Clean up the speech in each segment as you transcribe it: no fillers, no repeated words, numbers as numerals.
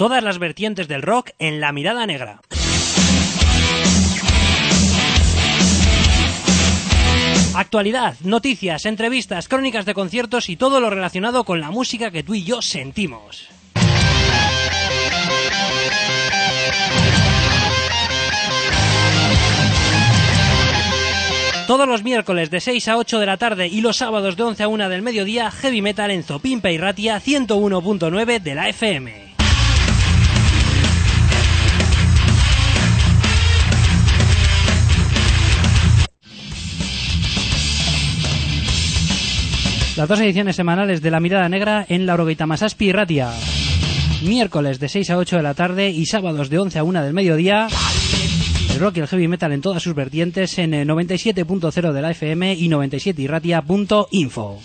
Todas las vertientes del rock en La Mirada Negra. Actualidad, noticias, entrevistas, crónicas de conciertos y todo lo relacionado con la música que tú y yo sentimos. Todos los miércoles de 6 a 8 de la tarde y los sábados de 11 a 1 del mediodía, Heavy Metal en Zopimpa y Ratia 101.9 de la FM. Las dos ediciones semanales de La Mirada Negra en la Orogeita Masaspi y Ratia. Miércoles de 6 a 8 de la tarde y sábados de 11 a 1 del mediodía. El rock y el heavy metal en todas sus vertientes en 97.0 de la FM y 97irratia.info.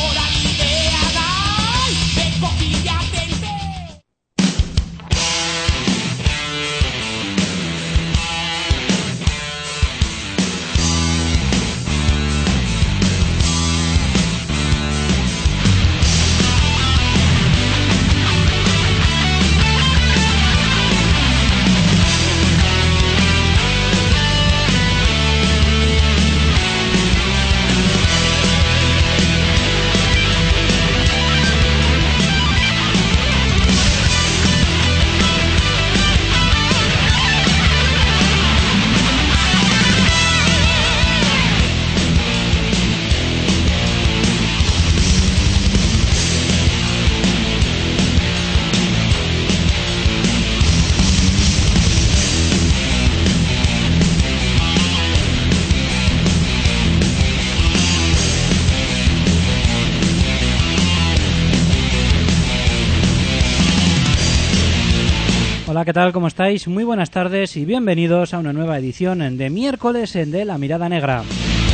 Hola, ¿qué tal? ¿Cómo estáis? Muy buenas tardes y bienvenidos a una nueva edición de miércoles de La Mirada Negra.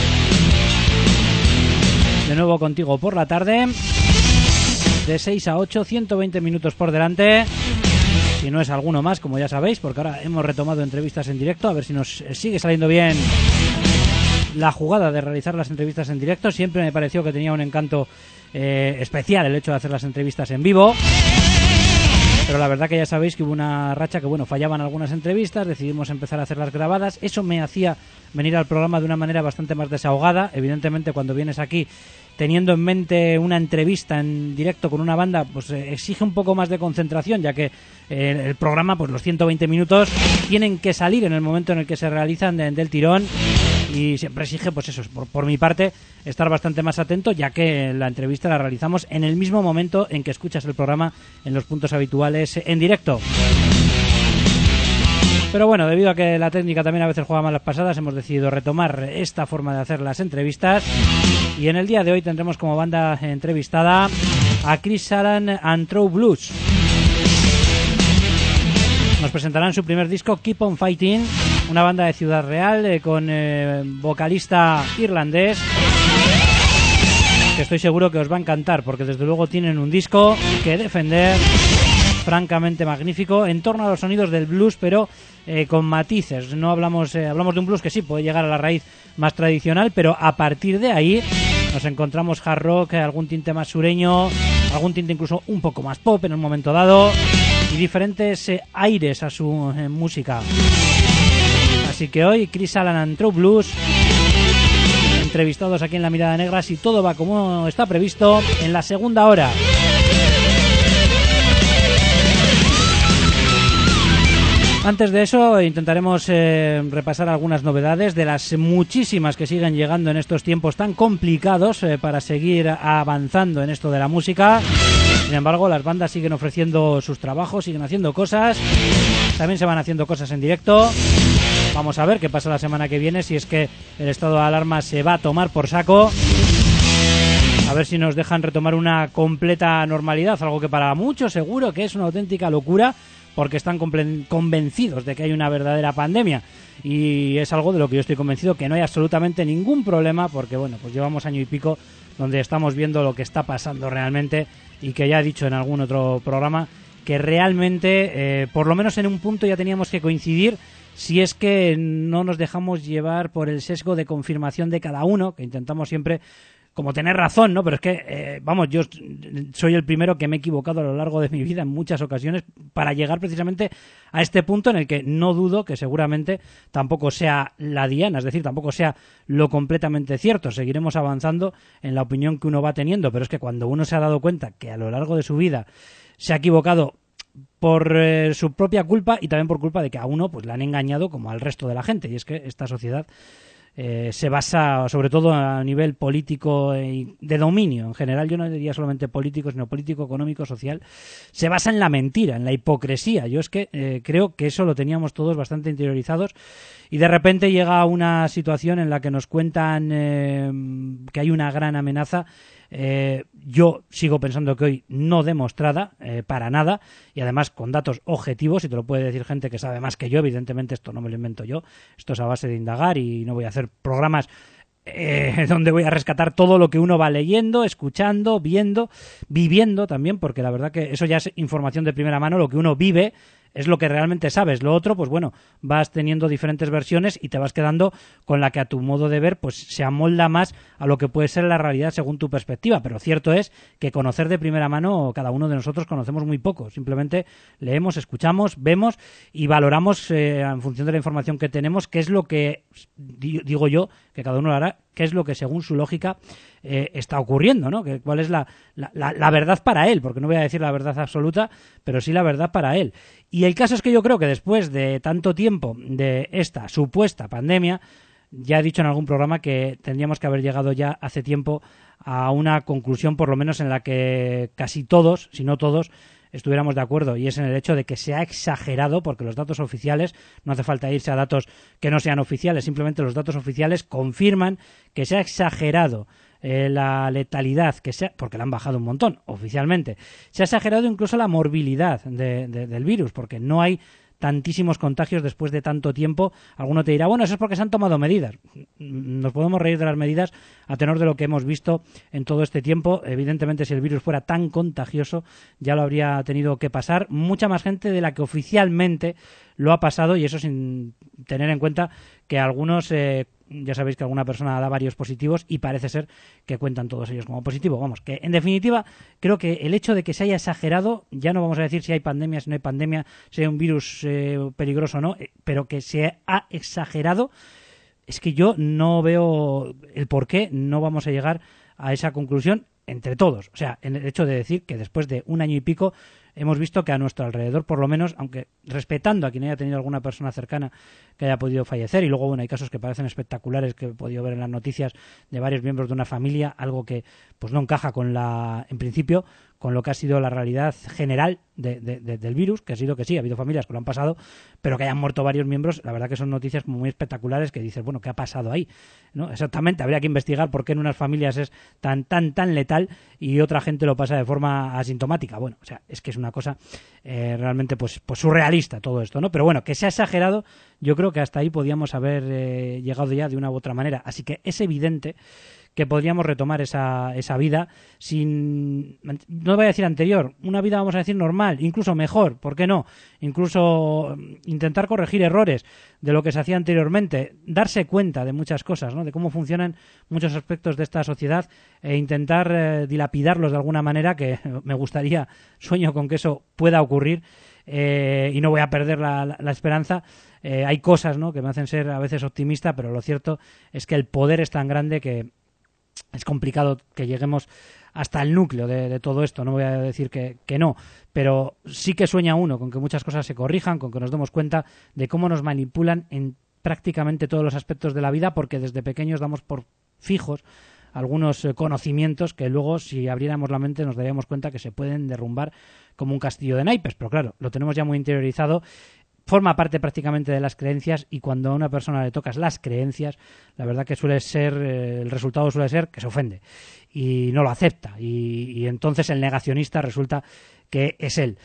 De nuevo contigo por la tarde, de 6 a 8, 120 minutos por delante. Si no es alguno más, como ya sabéis, porque ahora hemos retomado entrevistas en directo, a ver si nos sigue saliendo bien la jugada de realizar las entrevistas en directo. Siempre me pareció que tenía un encanto especial el hecho de hacer las entrevistas en vivo. Pero la verdad que ya sabéis que hubo una racha que, fallaban algunas entrevistas, decidimos empezar a hacerlas grabadas. Eso me hacía venir al programa de una manera bastante más desahogada. Evidentemente, cuando vienes aquí teniendo en mente una entrevista en directo con una banda, pues exige un poco más de concentración, ya que el programa, pues los 120 minutos tienen que salir en el momento en el que se realizan del tirón. Y siempre exige, pues eso, por mi parte, estar bastante más atento, ya que la entrevista la realizamos en el mismo momento en que escuchas el programa en los puntos habituales en directo. Pero bueno, debido a que la técnica también a veces juega malas pasadas, hemos decidido retomar esta forma de hacer las entrevistas. Y en el día de hoy tendremos como banda entrevistada a Chris Alan and True Blues. Nos presentarán su primer disco, Keep on Fighting, una banda de Ciudad Real con vocalista irlandés, que estoy seguro que os va a encantar, porque desde luego tienen un disco que defender, francamente magnífico, en torno a los sonidos del blues, pero con matices. No hablamos de un blues que sí puede llegar a la raíz más tradicional, pero a partir de ahí nos encontramos hard rock, algún tinte más sureño, algún tinte incluso un poco más pop en un momento dado, y diferentes aires a su música. Así que hoy Chris Alan and True Blues, entrevistados aquí en La Mirada Negra, si todo va como está previsto, en la segunda hora. Antes de eso intentaremos repasar algunas novedades de las muchísimas que siguen llegando en estos tiempos tan complicados para seguir avanzando en esto de la música. Sin embargo, las bandas siguen ofreciendo sus trabajos, siguen haciendo cosas, también se van haciendo cosas en directo. Vamos a ver qué pasa la semana que viene, si es que el estado de alarma se va a tomar por saco. A ver si nos dejan retomar una completa normalidad, algo que para muchos seguro que es una auténtica locura, porque están convencidos de que hay una verdadera pandemia. Y es algo de lo que yo estoy convencido, que no hay absolutamente ningún problema, porque pues llevamos año y pico donde estamos viendo lo que está pasando realmente, y que ya he dicho en algún otro programa que realmente, por lo menos en un punto ya teníamos que coincidir, si es que no nos dejamos llevar por el sesgo de confirmación de cada uno, que intentamos siempre como tener razón, ¿no? Pero es que, vamos, yo soy el primero que me he equivocado a lo largo de mi vida en muchas ocasiones para llegar precisamente a este punto en el que no dudo que seguramente tampoco sea la diana, es decir, tampoco sea lo completamente cierto. Seguiremos avanzando en la opinión que uno va teniendo, pero es que cuando uno se ha dado cuenta que a lo largo de su vida se ha equivocado por su propia culpa y también por culpa de que a uno pues le han engañado como al resto de la gente, y es que esta sociedad se basa sobre todo a nivel político y de dominio en general, yo no diría solamente político, sino político, económico, social, se basa en la mentira, en la hipocresía. Yo es que creo que eso lo teníamos todos bastante interiorizados y de repente llega una situación en la que nos cuentan que hay una gran amenaza. Yo sigo pensando que hoy no demostrada para nada, y además con datos objetivos, y te lo puede decir gente que sabe más que yo. Evidentemente esto no me lo invento yo, esto es a base de indagar, y no voy a hacer programas donde voy a rescatar todo lo que uno va leyendo, escuchando, viendo, viviendo también, porque la verdad que eso ya es información de primera mano. Lo que uno vive es lo que realmente sabes. Lo otro, pues bueno, vas teniendo diferentes versiones y te vas quedando con la que a tu modo de ver pues se amolda más a lo que puede ser la realidad según tu perspectiva. Pero cierto es que conocer de primera mano, cada uno de nosotros conocemos muy poco. Simplemente leemos, escuchamos, vemos y valoramos en función de la información que tenemos qué es lo que, digo yo, que cada uno lo hará, qué es lo que según su lógica está ocurriendo, ¿no? ¿Cuál es la verdad para él? Porque no voy a decir la verdad absoluta, pero sí la verdad para él. Y el caso es que yo creo que después de tanto tiempo de esta supuesta pandemia, ya he dicho en algún programa que tendríamos que haber llegado ya hace tiempo a una conclusión, por lo menos en la que casi todos, si no todos, estuviéramos de acuerdo, y es en el hecho de que se ha exagerado, porque los datos oficiales, no hace falta irse a datos que no sean oficiales, simplemente los datos oficiales confirman que se ha exagerado la letalidad, porque la han bajado un montón oficialmente. Se ha exagerado incluso la morbilidad del virus, porque no hay tantísimos contagios después de tanto tiempo. Alguno te dirá, bueno, eso es porque se han tomado medidas. Nos podemos reír de las medidas a tenor de lo que hemos visto en todo este tiempo. Evidentemente, si el virus fuera tan contagioso, ya lo habría tenido que pasar mucha más gente de la que oficialmente lo ha pasado, y eso sin tener en cuenta que algunos, ya sabéis que alguna persona da varios positivos y parece ser que cuentan todos ellos como positivo. Vamos, que en definitiva creo que el hecho de que se haya exagerado, ya no vamos a decir si hay pandemia, si no hay pandemia, si hay un virus peligroso o no, pero que se ha exagerado, es que yo no veo el por qué no vamos a llegar a esa conclusión entre todos. O sea, en el hecho de decir que después de un año y pico hemos visto que a nuestro alrededor, por lo menos, aunque respetando a quien haya tenido alguna persona cercana que haya podido fallecer, y luego, bueno, hay casos que parecen espectaculares que he podido ver en las noticias de varios miembros de una familia, algo que pues no encaja con en principio, con lo que ha sido la realidad general del virus, que ha sido que sí, ha habido familias que lo han pasado, pero que hayan muerto varios miembros. La verdad que son noticias como muy espectaculares, que dices, bueno, ¿qué ha pasado ahí? ¿No? Exactamente, habría que investigar por qué en unas familias es tan letal y otra gente lo pasa de forma asintomática. Bueno, o sea, es que es una cosa realmente pues surrealista todo esto, ¿no? Pero bueno, que se ha exagerado, yo creo que hasta ahí podíamos haber llegado ya de una u otra manera. Así que es evidente que podríamos retomar esa vida sin, no voy a decir anterior, una vida, vamos a decir, normal, incluso mejor, ¿por qué no? Incluso intentar corregir errores de lo que se hacía anteriormente, darse cuenta de muchas cosas, ¿no? De cómo funcionan muchos aspectos de esta sociedad, e intentar dilapidarlos de alguna manera, que me gustaría, sueño con que eso pueda ocurrir. Y no voy a perder la esperanza. Hay cosas, ¿no?, que me hacen ser a veces optimista, pero lo cierto es que el poder es tan grande que es complicado que lleguemos hasta el núcleo de todo esto. No voy a decir que no, pero sí que sueña uno con que muchas cosas se corrijan, con que nos demos cuenta de cómo nos manipulan en prácticamente todos los aspectos de la vida, porque desde pequeños damos por fijos algunos conocimientos que luego, si abriéramos la mente, nos daríamos cuenta que se pueden derrumbar como un castillo de naipes. Pero claro, lo tenemos ya muy interiorizado, forma parte prácticamente de las creencias, y cuando a una persona le tocas las creencias, la verdad que suele ser, el resultado suele ser que se ofende y no lo acepta, y entonces el negacionista resulta que es él.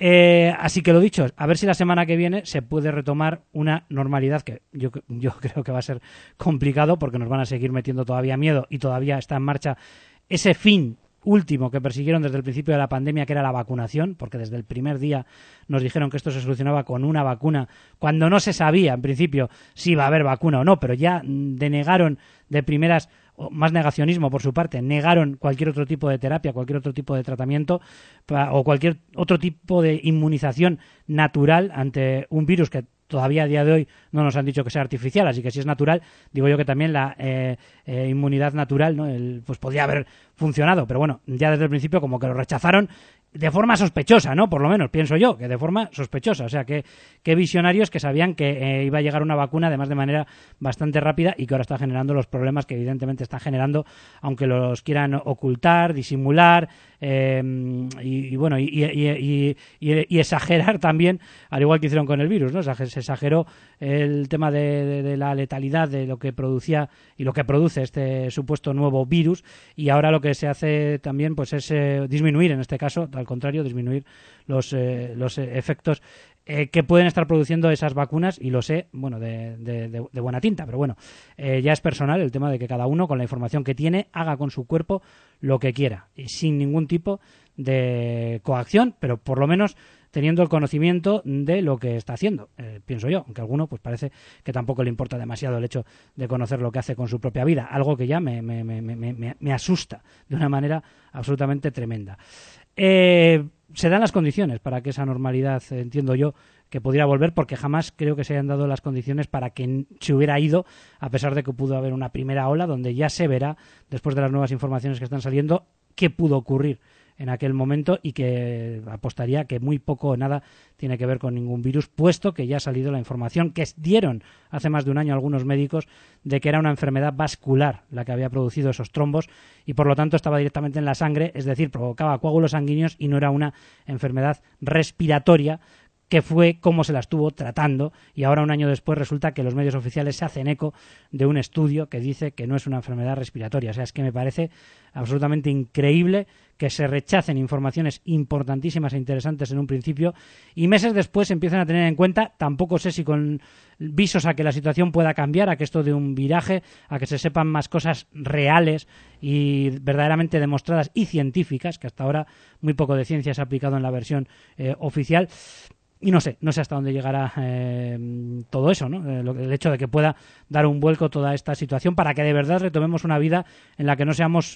Así que lo dicho, a ver si la semana que viene se puede retomar una normalidad, que yo creo que va a ser complicado, porque nos van a seguir metiendo todavía miedo, y todavía está en marcha ese fin último que persiguieron desde el principio de la pandemia, que era la vacunación, porque desde el primer día nos dijeron que esto se solucionaba con una vacuna, cuando no se sabía en principio si iba a haber vacuna o no, pero ya denegaron de primeras más negacionismo por su parte, negaron cualquier otro tipo de terapia, cualquier otro tipo de tratamiento o cualquier otro tipo de inmunización natural ante un virus que todavía a día de hoy no nos han dicho que sea artificial, así que si es natural, digo yo que también la inmunidad natural, ¿no? Pues podría haber funcionado, pero bueno, ya desde el principio como que lo rechazaron de forma sospechosa, ¿no? Por lo menos, pienso yo, que de forma sospechosa. O sea, que visionarios que sabían que iba a llegar una vacuna, además de manera bastante rápida, y que ahora está generando los problemas que evidentemente está generando, aunque los quieran ocultar, disimular, y exagerar también, al igual que hicieron con el virus, ¿no? Se exageró el tema de la letalidad de lo que producía y lo que produce este supuesto nuevo virus, y ahora lo que se hace también pues es disminuir, en este caso, al contrario, disminuir los efectos que pueden estar produciendo esas vacunas, y lo sé, bueno, de buena tinta, pero bueno, ya es personal el tema de que cada uno, con la información que tiene, haga con su cuerpo lo que quiera, y sin ningún tipo de coacción, pero por lo menos teniendo el conocimiento de lo que está haciendo, pienso yo, aunque a alguno pues parece que tampoco le importa demasiado el hecho de conocer lo que hace con su propia vida, algo que ya me asusta de una manera absolutamente tremenda. Se dan las condiciones para que esa normalidad, entiendo yo, que pudiera volver, porque jamás creo que se hayan dado las condiciones para que se hubiera ido, a pesar de que pudo haber una primera ola donde ya se verá, después de las nuevas informaciones que están saliendo, qué pudo ocurrir en aquel momento, y que apostaría que muy poco o nada tiene que ver con ningún virus, puesto que ya ha salido la información que dieron hace más de un año algunos médicos de que era una enfermedad vascular la que había producido esos trombos, y por lo tanto estaba directamente en la sangre, es decir, provocaba coágulos sanguíneos y no era una enfermedad respiratoria, que fue como se la estuvo tratando, y ahora un año después resulta que los medios oficiales se hacen eco de un estudio que dice que no es una enfermedad respiratoria. O sea, es que me parece absolutamente increíble que se rechacen informaciones importantísimas e interesantes en un principio y meses después se empiezan a tener en cuenta. Tampoco sé si con visos a que la situación pueda cambiar, a que esto de un viraje, a que se sepan más cosas reales y verdaderamente demostradas y científicas, que hasta ahora muy poco de ciencia se ha aplicado en la versión oficial. Y no sé hasta dónde llegará todo eso, ¿no? El hecho de que pueda dar un vuelco toda esta situación para que de verdad retomemos una vida en la que no seamos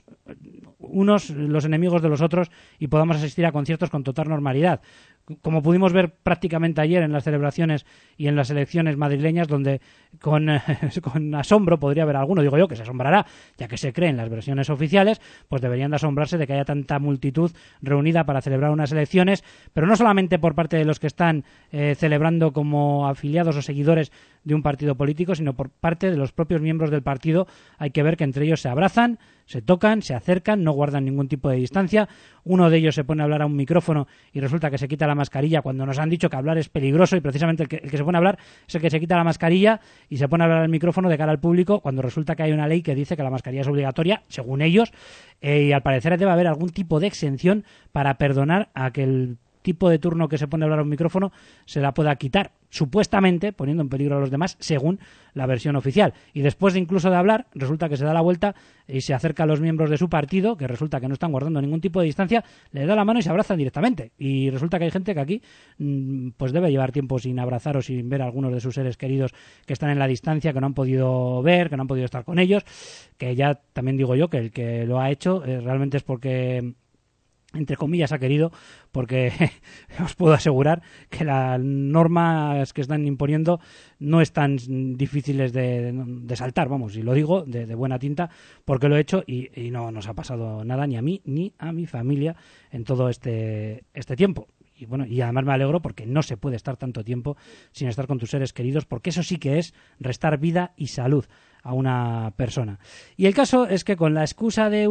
unos los enemigos de los otros y podamos asistir a conciertos con total normalidad. Como pudimos ver prácticamente ayer en las celebraciones y en las elecciones madrileñas, donde con asombro podría haber alguno, digo yo, que se asombrará, ya que se cree en las versiones oficiales, pues deberían de asombrarse de que haya tanta multitud reunida para celebrar unas elecciones, pero no solamente por parte de los que están celebrando como afiliados o seguidores de un partido político, sino por parte de los propios miembros del partido. Hay que ver que entre ellos se abrazan, se tocan, se acercan, no guardan ningún tipo de distancia. Uno de ellos se pone a hablar a un micrófono y resulta que se quita la mascarilla cuando nos han dicho que hablar es peligroso, y precisamente el que se pone a hablar es el que se quita la mascarilla y se pone a hablar al micrófono de cara al público, cuando resulta que hay una ley que dice que la mascarilla es obligatoria, según ellos, y al parecer debe haber algún tipo de exención para perdonar a que el tipo de turno que se pone a hablar a un micrófono se la pueda quitar, supuestamente poniendo en peligro a los demás, según la versión oficial. Y después de incluso de hablar, resulta que se da la vuelta y se acerca a los miembros de su partido, que resulta que no están guardando ningún tipo de distancia, le da la mano y se abrazan directamente. Y resulta que hay gente que aquí pues debe llevar tiempo sin abrazar o sin ver a algunos de sus seres queridos que están en la distancia, que no han podido ver, que no han podido estar con ellos, que ya también digo yo que el que lo ha hecho realmente es porque, entre comillas, ha querido, porque os puedo asegurar que las normas que están imponiendo no están difíciles de saltar, vamos, y lo digo de buena tinta, porque lo he hecho y no nos ha pasado nada ni a mí ni a mi familia en todo este tiempo. Y bueno, y además me alegro porque no se puede estar tanto tiempo sin estar con tus seres queridos, porque eso sí que es restar vida y salud a una persona. Y el caso es que con la excusa de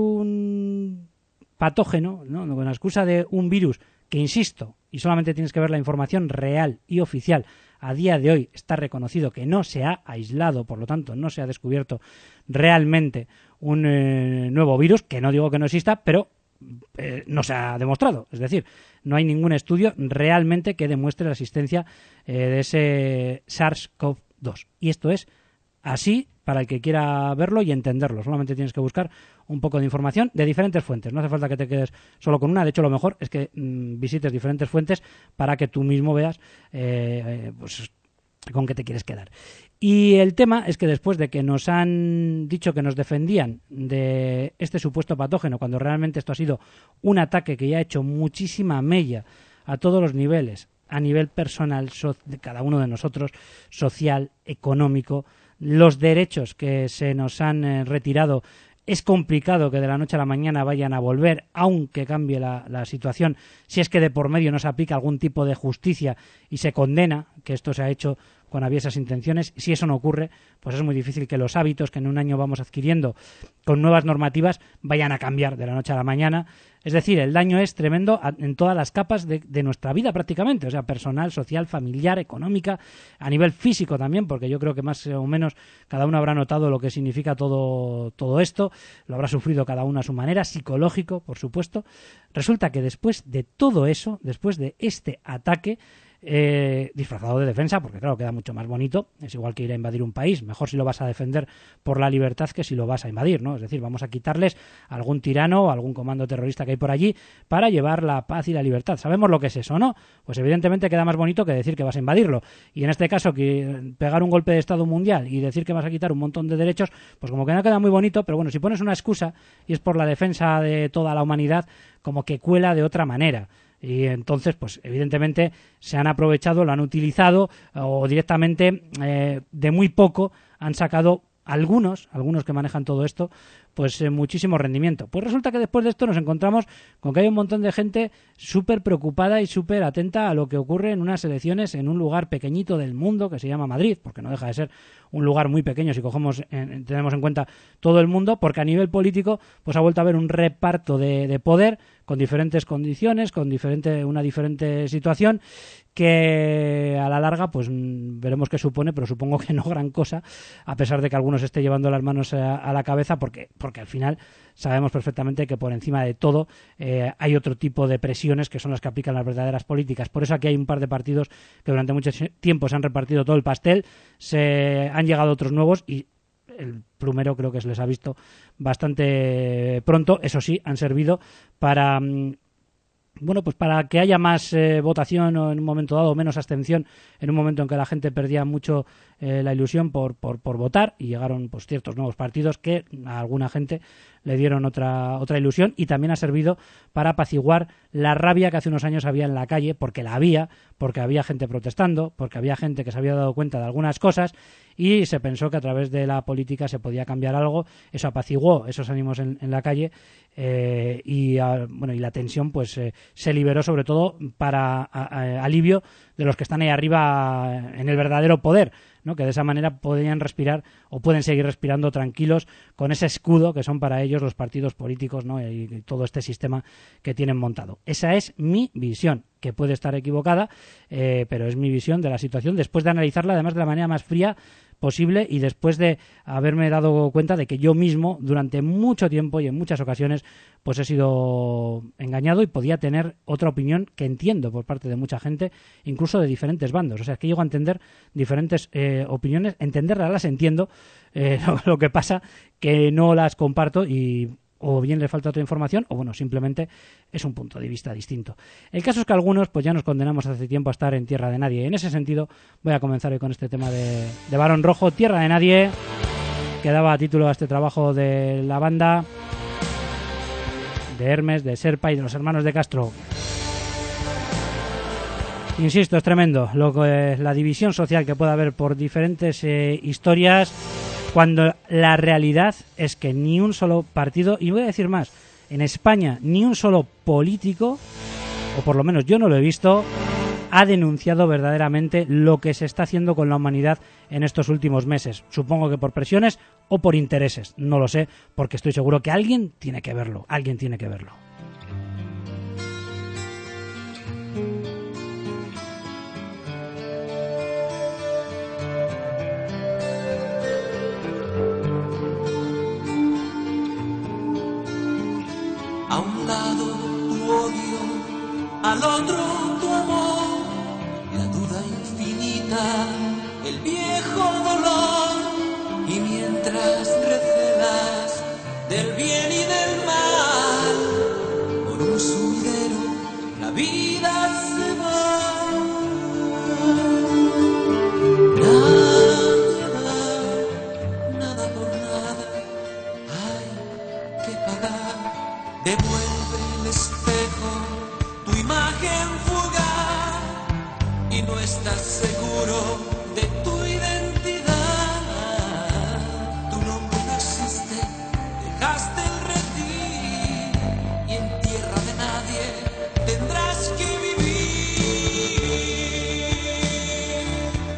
un patógeno, ¿no? Con la excusa de un virus que, insisto, y solamente tienes que ver la información real y oficial, a día de hoy está reconocido que no se ha aislado, por lo tanto no se ha descubierto realmente un nuevo virus, que no digo que no exista, pero no se ha demostrado. Es decir, no hay ningún estudio realmente que demuestre la existencia de ese SARS-CoV-2. Y esto es así para el que quiera verlo y entenderlo. Solamente tienes que buscar un poco de información de diferentes fuentes. No hace falta que te quedes solo con una. De hecho, lo mejor es que visites diferentes fuentes para que tú mismo veas pues con qué te quieres quedar. Y el tema es que después de que nos han dicho que nos defendían de este supuesto patógeno, cuando realmente esto ha sido un ataque que ya ha hecho muchísima mella a todos los niveles, a nivel personal de cada uno de nosotros, social, económico, los derechos que se nos han retirado, es complicado que de la noche a la mañana vayan a volver, aunque cambie la situación, si es que de por medio no se aplica algún tipo de justicia y se condena que esto se ha hecho con aviesas intenciones. Si eso no ocurre, pues es muy difícil que los hábitos que en un año vamos adquiriendo con nuevas normativas vayan a cambiar de la noche a la mañana. Es decir, el daño es tremendo en todas las capas de nuestra vida prácticamente, o sea, personal, social, familiar, económica, a nivel físico también, porque yo creo que más o menos cada uno habrá notado lo que significa todo esto, lo habrá sufrido cada uno a su manera, psicológico, por supuesto. Resulta que después de todo eso, después de este ataque, disfrazado de defensa, porque claro, queda mucho más bonito, es igual que ir a invadir un país, mejor si lo vas a defender por la libertad que si lo vas a invadir, ¿no? Es decir, vamos a quitarles a algún tirano o algún comando terrorista que hay por allí para llevar la paz y la libertad. ¿Sabemos lo que es eso, no? Pues evidentemente queda más bonito que decir que vas a invadirlo, y en este caso que pegar un golpe de Estado mundial y decir que vas a quitar un montón de derechos, pues como que no queda muy bonito, pero bueno, si pones una excusa y es por la defensa de toda la humanidad, como que cuela de otra manera. Y entonces, pues evidentemente se han aprovechado, lo han utilizado o directamente de muy poco han sacado algunos que manejan todo esto, pues muchísimo rendimiento. Pues resulta que después de esto nos encontramos con que hay un montón de gente súper preocupada y súper atenta a lo que ocurre en unas elecciones en un lugar pequeñito del mundo que se llama Madrid, porque no deja de ser un lugar muy pequeño si tenemos en cuenta todo el mundo, porque a nivel político pues ha vuelto a haber un reparto de poder con diferentes condiciones, con una diferente situación, que a la larga pues veremos qué supone, pero supongo que no gran cosa, a pesar de que algunos esté llevando las manos a la cabeza, porque al final sabemos perfectamente que por encima de todo hay otro tipo de presiones que son las que aplican las verdaderas políticas. Por eso aquí hay un par de partidos que durante mucho tiempo se han repartido todo el pastel, se han llegado otros nuevos y el primero creo que se les ha visto bastante pronto. Eso sí, han servido para pues para que haya más votación o en un momento dado menos abstención en un momento en que la gente perdía mucho la ilusión por votar, y llegaron pues ciertos nuevos partidos que a alguna gente le dieron otra ilusión, y también ha servido para apaciguar la rabia que hace unos años había en la calle, porque había gente protestando, porque había gente que se había dado cuenta de algunas cosas y se pensó que a través de la política se podía cambiar algo. Eso apaciguó esos ánimos en la calle, y la tensión pues se liberó sobre todo para alivio de los que están ahí arriba en el verdadero poder, ¿no? Que de esa manera podían respirar o pueden seguir respirando tranquilos con ese escudo que son para ellos los partidos políticos, ¿no? Y todo este sistema que tienen montado. Esa es mi visión, que puede estar equivocada, pero es mi visión de la situación después de analizarla además de la manera más fría posible, y después de haberme dado cuenta de que yo mismo durante mucho tiempo y en muchas ocasiones pues he sido engañado y podía tener otra opinión que entiendo por parte de mucha gente, incluso de diferentes bandos. O sea, es que llego a entender diferentes opiniones, entenderlas las entiendo, lo que pasa que no las comparto, y o bien le falta otra información o simplemente es un punto de vista distinto. El caso es que algunos pues ya nos condenamos hace tiempo a estar en tierra de nadie, y en ese sentido voy a comenzar hoy con este tema de Barón Rojo, Tierra de Nadie, que daba título a este trabajo de la banda de Hermes, de Serpa y de los hermanos de Castro. Insisto, es tremendo la división social que puede haber por diferentes historias, cuando la realidad es que ni un solo partido, y voy a decir más, en España ni un solo político, o por lo menos yo no lo he visto, ha denunciado verdaderamente lo que se está haciendo con la humanidad en estos últimos meses. Supongo que por presiones o por intereses, no lo sé, porque estoy seguro que alguien tiene que verlo. A un lado tu odio, al otro tu amor, la duda infinita, el viejo dolor, y mientras recelas del bien y del mal, por un sumidero la vida se va. estás seguro de tu identidad. Tu nombre no existe, dejaste el redil y en tierra de nadie tendrás que vivir.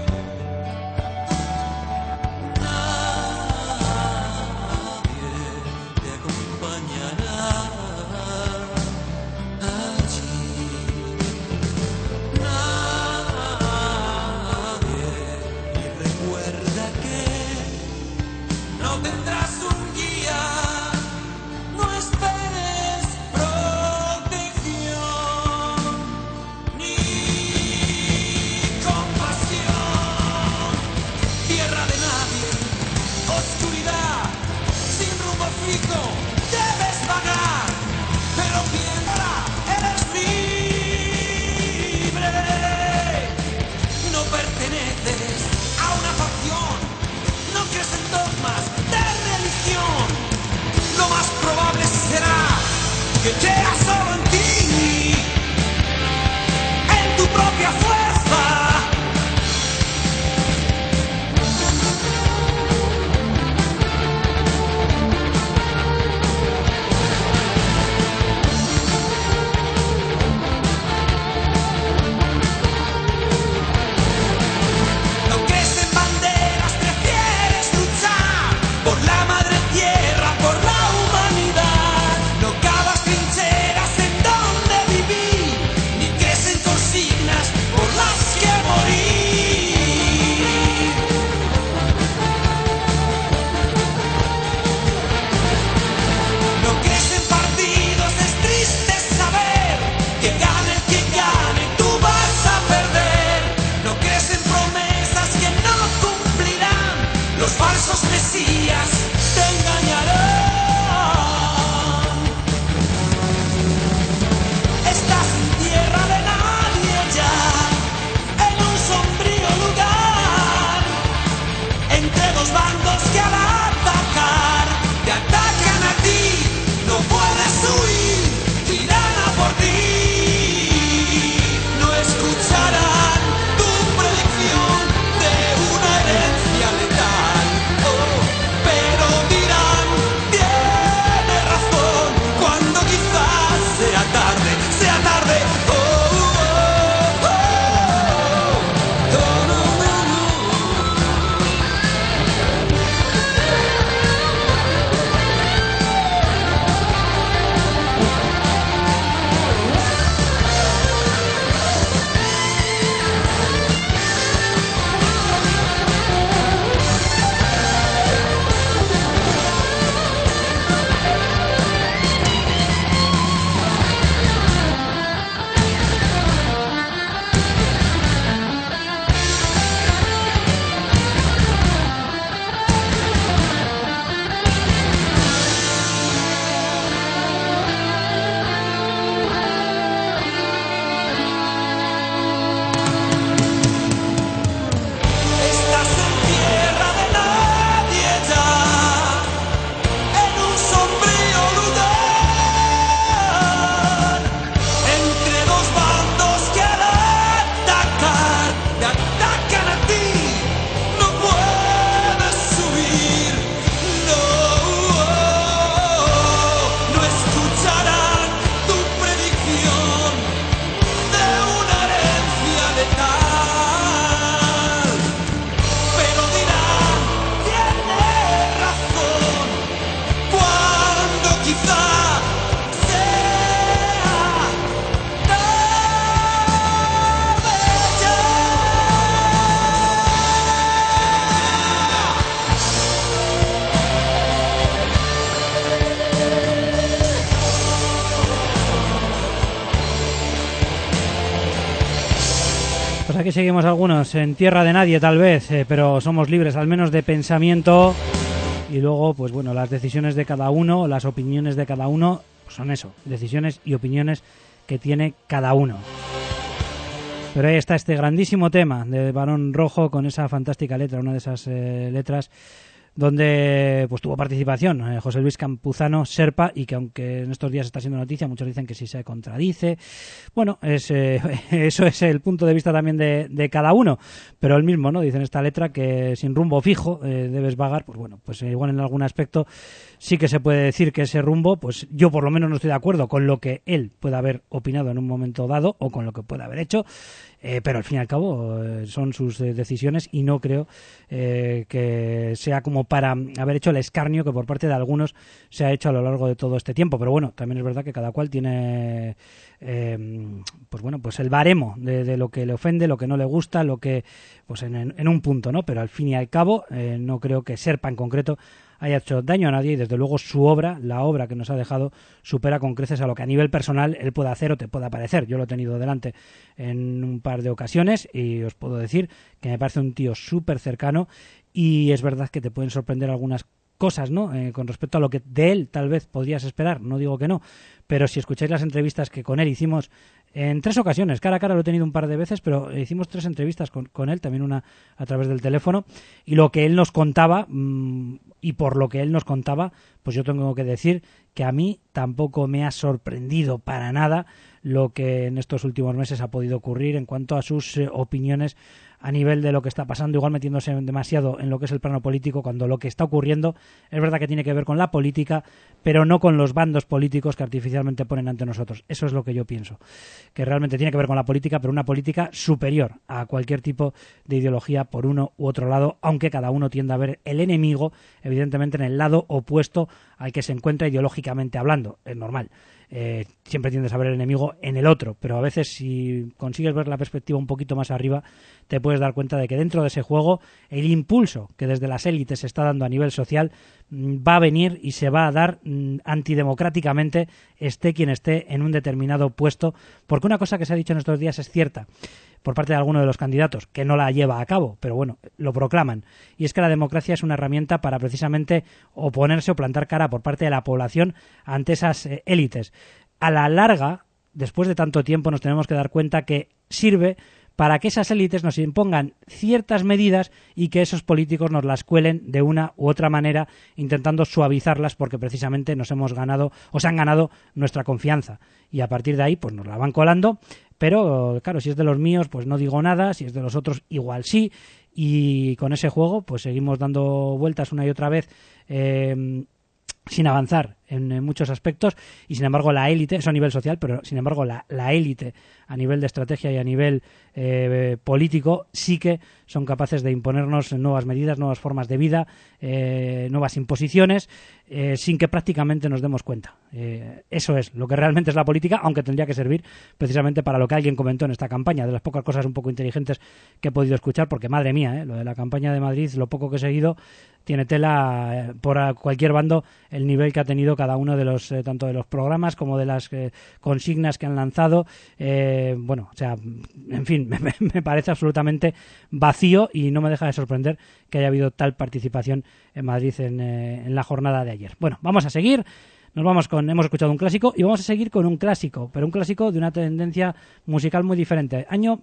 Nadie te acompañará allí. Nadie. Y recuerda que no tendrás un guía. No esperes protección ni compasión. Tierra de nadie, oscuridad, sin rumbo fijo, debes vagar, pero piensa, eres libre. No perteneces a una facción, no crees en dogmas de religión. Lo más probable será que creas solo en ti, en tu propia fuerza. No crees en banderas, prefieres luchar por la madre tierra, por la humanidad. No cavas trincheras en donde vivir, ni crees en consignas por las que morir. No crees en partidos, es triste saber que gane el que gane, tú vas a perder. No crees en promesas que no cumplirán, los falsos mesías te engañarán. Estás en tierra de nadie ya, en un sombrío lugar, entre dos bandos que al atacar te atacan a ti. No puedes huir, irán a por ti. No escucharán tu predicción de una herencia letal. Oh, pero dirán, tiene razón, cuando quizás sea tarde, sea tarde. Oh, oh, oh, oh, oh, no, no, no. Estás en tierra de nadie ya, en un sombrío lugar, entre dos bandos que al atacar te atacan a ti. No puedes huir, no, no escucharán tu predicción de una herencia letal, pero dirán, tiene razón, cuando quizá sea tarde ya. Pues aquí seguimos algunos, en tierra de nadie tal vez, pero somos libres al menos de pensamiento. Y luego, pues bueno, las decisiones de cada uno, las opiniones de cada uno, pues son eso, decisiones y opiniones que tiene cada uno. Pero ahí está este grandísimo tema de Barón Rojo con esa fantástica letra, una de esas letras donde pues tuvo participación José Luis Campuzano, Serpa, y que aunque en estos días está siendo noticia, muchos dicen que sí se contradice. Bueno, eso es el punto de vista también de cada uno, pero él mismo, ¿no? Dice en esta letra que sin rumbo fijo debes vagar. Pues bueno, pues igual en algún aspecto sí que se puede decir que ese rumbo, pues yo por lo menos no estoy de acuerdo con lo que él pueda haber opinado en un momento dado o con lo que pueda haber hecho, pero al fin y al cabo son sus decisiones, y no creo que sea como para haber hecho el escarnio que por parte de algunos se ha hecho a lo largo de todo este tiempo. Pero bueno, también es verdad que cada cual tiene pues bueno, pues el baremo de lo que le ofende, lo que no le gusta, lo que pues en un punto, ¿no? Pero al fin y al cabo no creo que Serpa en concreto haya hecho daño a nadie, y desde luego su obra, la obra que nos ha dejado, supera con creces a lo que a nivel personal él pueda hacer o te pueda parecer. Yo lo he tenido delante en un par de ocasiones y os puedo decir que me parece un tío súper cercano, y es verdad que te pueden sorprender algunas cosas, ¿no? Con respecto a lo que de él tal vez podrías esperar, no digo que no, pero si escucháis las entrevistas que con él hicimos en 3 ocasiones, cara a cara, lo he tenido un par de veces, pero hicimos 3 entrevistas con él, también una a través del teléfono, y lo que él nos contaba, y por lo que él nos contaba, pues yo tengo que decir que a mí tampoco me ha sorprendido para nada lo que en estos últimos meses ha podido ocurrir en cuanto a sus opiniones a nivel de lo que está pasando, igual metiéndose demasiado en lo que es el plano político, cuando lo que está ocurriendo es verdad que tiene que ver con la política, pero no con los bandos políticos que artificialmente ponen ante nosotros. Eso es lo que yo pienso, que realmente tiene que ver con la política, pero una política superior a cualquier tipo de ideología por uno u otro lado, aunque cada uno tienda a ver el enemigo, evidentemente, en el lado opuesto al que se encuentra ideológicamente hablando. Es normal. Siempre tiendes a ver el enemigo en el otro, pero a veces si consigues ver la perspectiva un poquito más arriba, te puedes dar cuenta de que dentro de ese juego el impulso que desde las élites se está dando a nivel social va a venir y se va a dar antidemocráticamente, esté quien esté en un determinado puesto, porque una cosa que se ha dicho en estos días es cierta por parte de alguno de los candidatos, que no la lleva a cabo, pero bueno, lo proclaman, y es que la democracia es una herramienta para precisamente oponerse o plantar cara por parte de la población ante esas élites. A la larga, después de tanto tiempo, nos tenemos que dar cuenta que sirve para que esas élites nos impongan ciertas medidas y que esos políticos nos las cuelen de una u otra manera, intentando suavizarlas, porque precisamente nos hemos ganado o se han ganado nuestra confianza, y a partir de ahí pues nos la van colando. Pero claro, si es de los míos pues no digo nada, si es de los otros igual sí, y con ese juego pues seguimos dando vueltas una y otra vez sin avanzar en muchos aspectos, y sin embargo la élite, eso a nivel social, pero sin embargo la élite a nivel de estrategia y a nivel político sí que son capaces de imponernos nuevas medidas, nuevas formas de vida, nuevas imposiciones, sin que prácticamente nos demos cuenta. Eso es lo que realmente es la política, aunque tendría que servir precisamente para lo que alguien comentó en esta campaña, de las pocas cosas un poco inteligentes que he podido escuchar, porque madre mía, lo de la campaña de Madrid, lo poco que he seguido, tiene tela por cualquier bando el nivel que ha tenido cada uno de los tanto de los programas como de las consignas que han lanzado. Bueno, o sea, en fin, me parece absolutamente vacío, y no me deja de sorprender que haya habido tal participación en Madrid en la jornada de ayer. Bueno, vamos a seguir. Hemos escuchado un clásico y vamos a seguir con un clásico, pero un clásico de una tendencia musical muy diferente. Año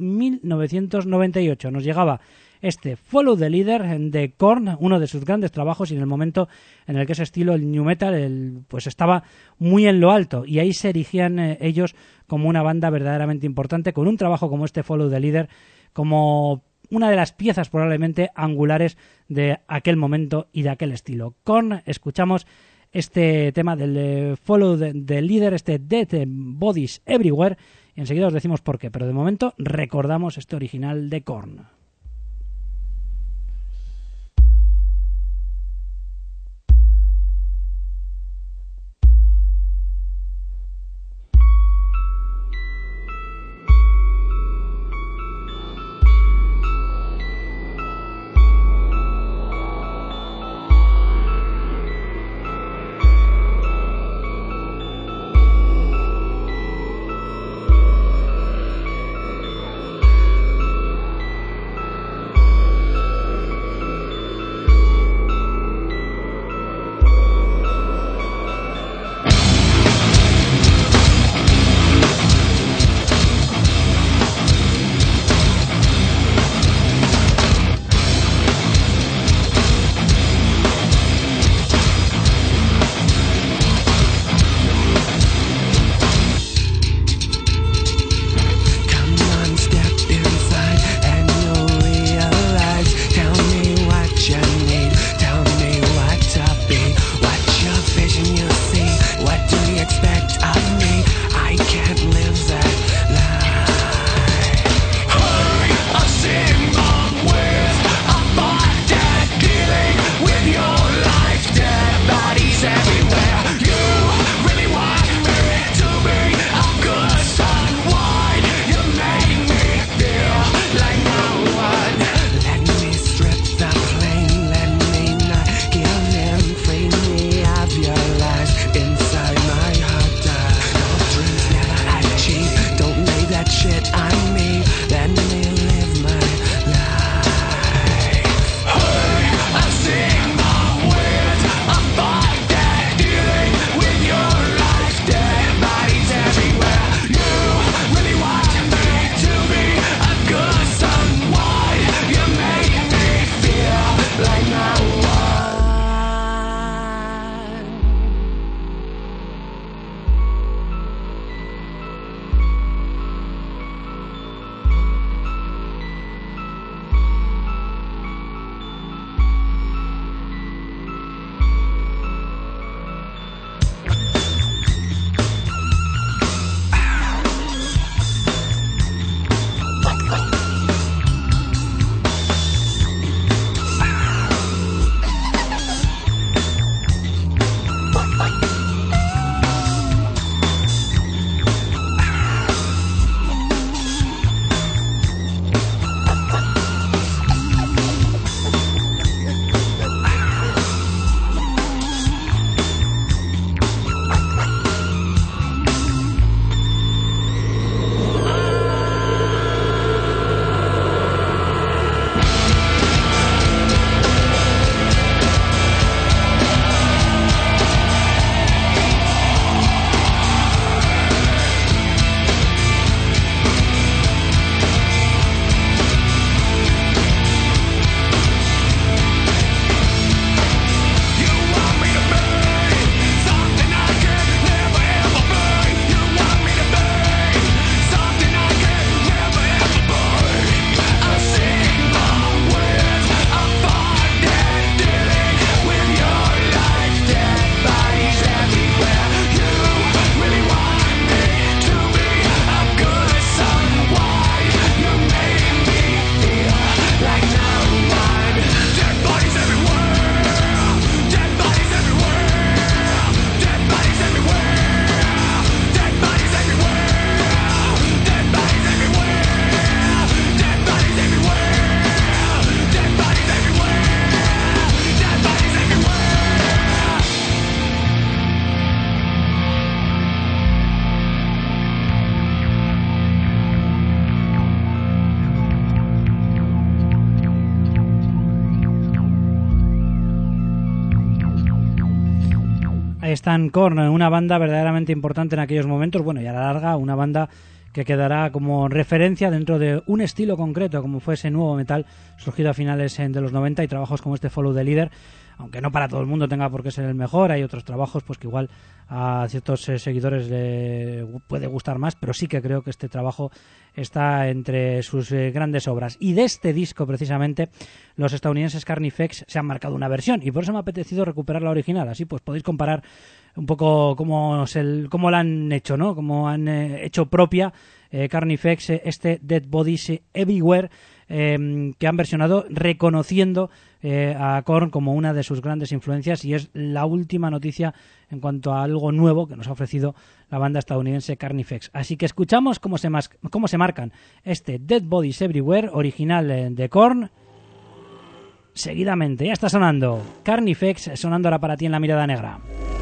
1998 nos llegaba este Follow the Leader de Korn, uno de sus grandes trabajos, y en el momento en el que ese estilo, el new metal, pues estaba muy en lo alto, y ahí se erigían ellos como una banda verdaderamente importante, con un trabajo como este Follow the Leader como una de las piezas probablemente angulares de aquel momento y de aquel estilo. Korn, escuchamos este tema del Follow the Leader, este Dead Bodies Everywhere, y enseguida os decimos por qué, pero de momento recordamos este original de Korn. Ahí están Korn, una banda verdaderamente importante en aquellos momentos, bueno, y a la larga una banda que quedará como referencia dentro de un estilo concreto, como fue ese nuevo metal surgido a finales de los 90, y trabajos como este Follow the Leader, aunque no para todo el mundo tenga por qué ser el mejor, hay otros trabajos pues que igual a ciertos seguidores le puede gustar más, pero sí que creo que este trabajo está entre sus grandes obras. Y de este disco, precisamente, los estadounidenses Carnifex se han marcado una versión, y por eso me ha apetecido recuperar la original. Así pues podéis comparar un poco cómo la han hecho, ¿no? Cómo han hecho propia Carnifex este Dead Bodies Everywhere, que han versionado reconociendo a Korn como una de sus grandes influencias, y es la última noticia en cuanto a algo nuevo que nos ha ofrecido la banda estadounidense Carnifex. Así que escuchamos cómo se marcan este Dead Bodies Everywhere original de Korn. Seguidamente, ya está sonando Carnifex, sonando ahora para ti en La Mirada Negra.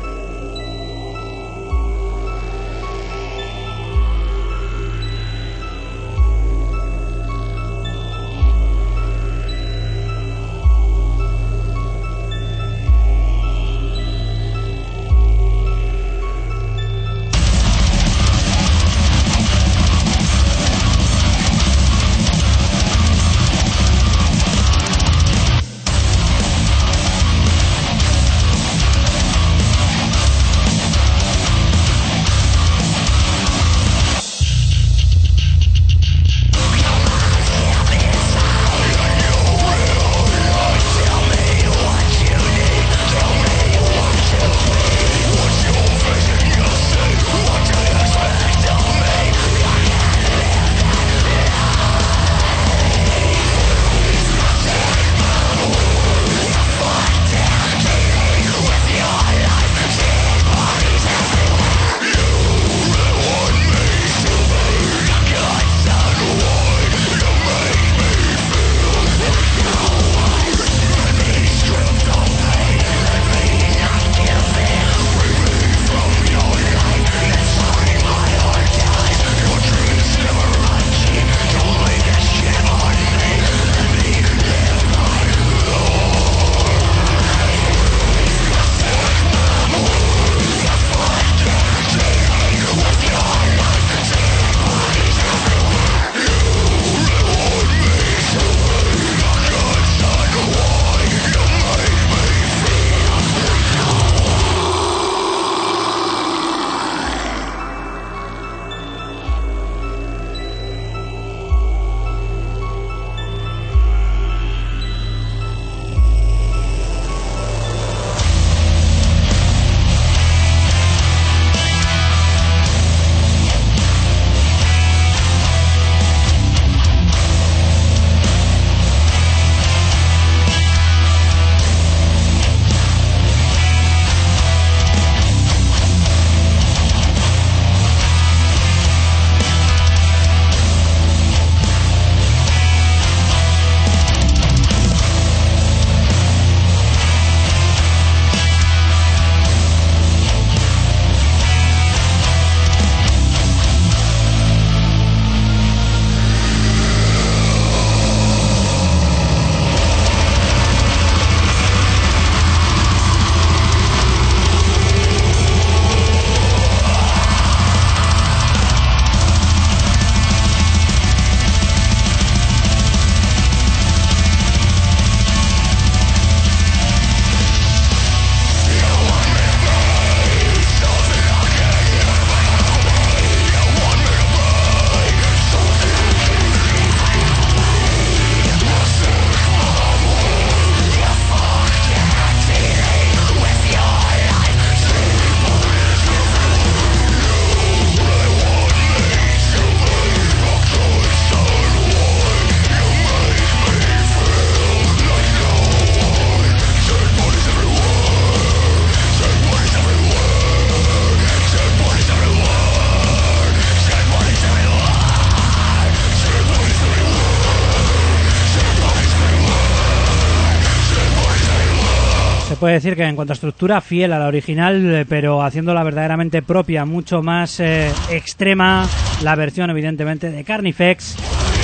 puede decir que en cuanto a estructura, fiel a la original, pero haciéndola verdaderamente propia, mucho más extrema, la versión evidentemente de Carnifex,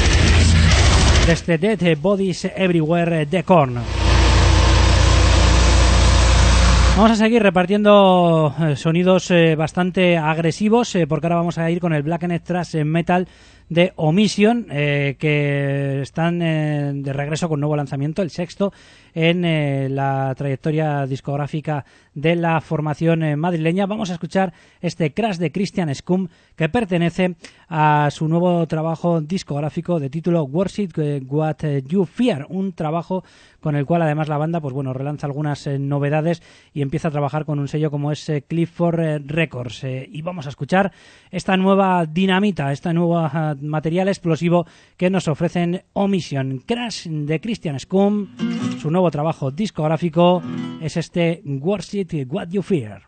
de este Dead Bodies Everywhere de Korn. Vamos a seguir repartiendo sonidos bastante agresivos, porque ahora vamos a ir con el Blackened Thrash Metal de Omission, que están de regreso con nuevo lanzamiento, el sexto en la trayectoria discográfica de la formación madrileña. Vamos a escuchar este Crash de Christian Scum, que pertenece a su nuevo trabajo discográfico de título Worship What You Fear, un trabajo con el cual además la banda pues bueno, relanza algunas novedades y empieza a trabajar con un sello como es Clifford Records, y vamos a escuchar esta nueva dinamita, esta nueva material explosivo que nos ofrecen Omission. Crash de Christian Scum, su nuevo trabajo discográfico es este Worship What You Fear.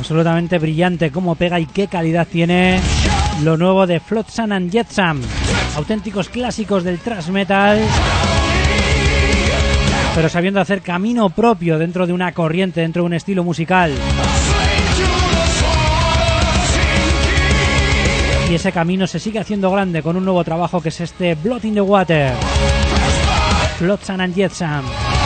absolutamente brillante, cómo pega y qué calidad tiene lo nuevo de Flotsam and Jetsam, auténticos clásicos del thrash metal, pero sabiendo hacer camino propio dentro de una corriente, dentro de un estilo musical. Y ese camino se sigue haciendo grande con un nuevo trabajo que es este Blood in the Water, Flotsam and Jetsam.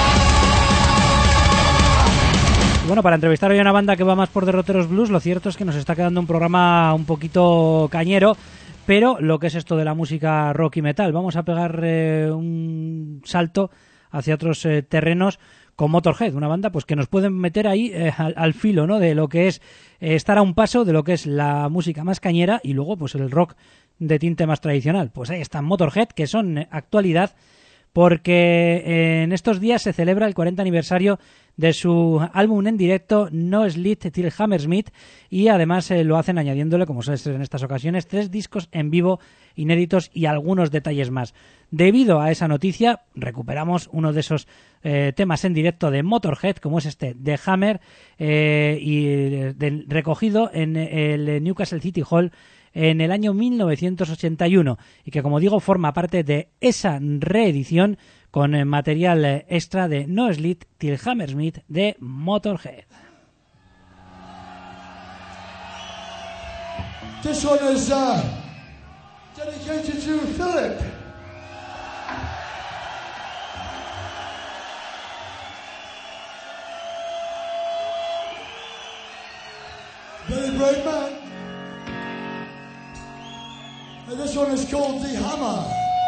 Y bueno, para entrevistar hoy a una banda que va más por derroteros blues, lo cierto es que nos está quedando un programa un poquito cañero, pero lo que es esto de la música rock y metal, vamos a pegar un salto hacia otros terrenos con Motorhead, una banda pues que nos pueden meter ahí al filo, ¿no?, de lo que es estar a un paso de lo que es la música más cañera y luego pues el rock de tinte más tradicional. Pues ahí están Motorhead, que son actualidad porque en estos días se celebra el 40 aniversario de su álbum en directo No Sleep Till Hammersmith, y además lo hacen añadiéndole, como suele ser en estas ocasiones, 3 discos en vivo inéditos y algunos detalles más. Debido a esa noticia recuperamos uno de esos temas en directo de Motorhead, como es este The Hammer, recogido en el Newcastle City Hall en el año 1981, y que, como digo, forma parte de esa reedición con material extra de No Sleep Till Hammersmith de Motorhead. This one is dedicated to Philip. Very brave man. And this one is called The Hammer.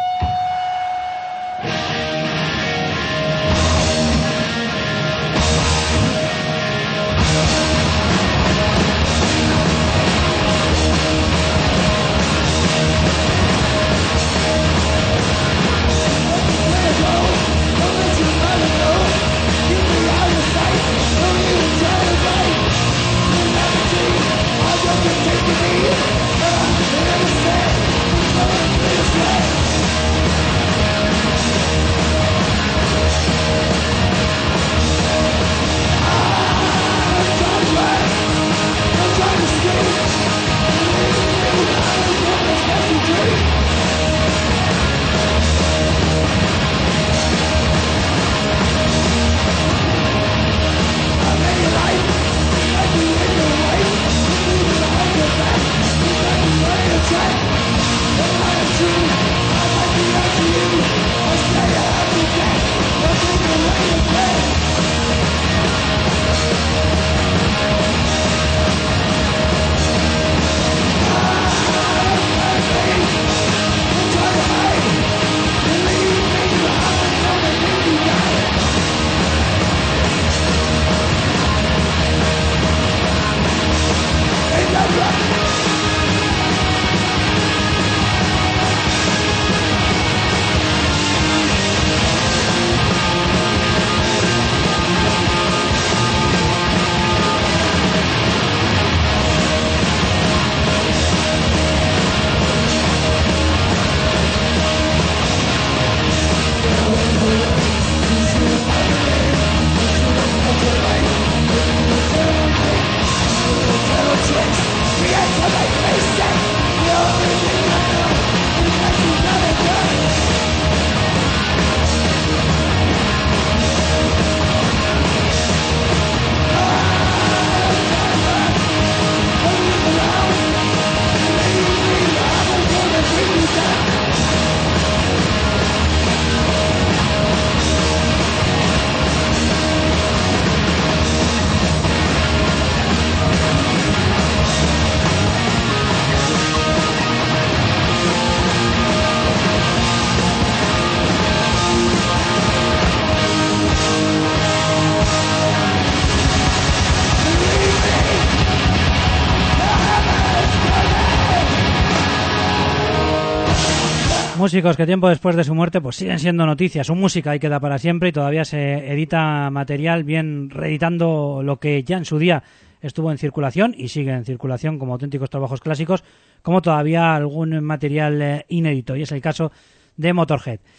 Músicos que tiempo después de su muerte pues siguen siendo noticias. Su música ahí queda para siempre y todavía se edita material, bien reeditando lo que ya en su día estuvo en circulación y sigue en circulación como auténticos trabajos clásicos, como todavía algún material inédito, y es el caso de Motorhead.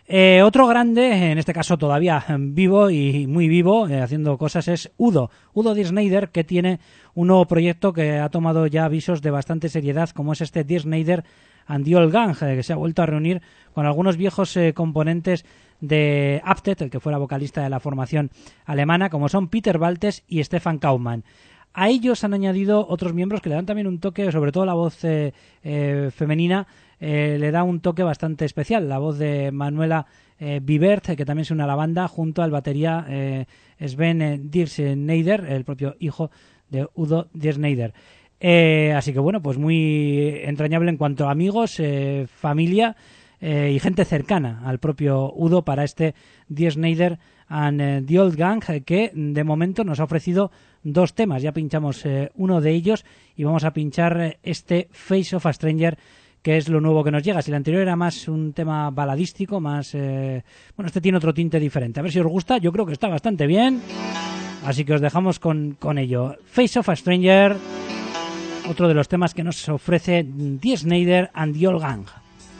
Otro grande, en este caso todavía vivo y muy vivo, haciendo cosas, es Udo Dee Snider, que tiene un nuevo proyecto que ha tomado ya avisos de bastante seriedad, como es este Dee Snider and the Old Gang, que se ha vuelto a reunir con algunos viejos componentes de Aptet, el que fuera vocalista de la formación alemana, como son Peter Baltes y Stefan Kaufmann. A ellos han añadido otros miembros que le dan también un toque, sobre todo la voz femenina, le da un toque bastante especial. La voz de Manuela Vibert, que también se une a la banda, junto al batería Sven Dee Snider, el propio hijo de Udo Dee Snider. Así que bueno, pues muy entrañable en cuanto a amigos, familia y gente cercana al propio Udo para este Dee Snider and the Old Gang, que de momento nos ha ofrecido 2 temas. Ya pinchamos uno de ellos y vamos a pinchar este Face of a Stranger, que es lo nuevo que nos llega. Si el anterior era más un tema baladístico, más bueno, este tiene otro tinte diferente. A ver si os gusta, yo creo que está bastante bien, así que os dejamos con ello. Face of a Stranger, otro de los temas que nos ofrece Dee Snider and the Old Gang.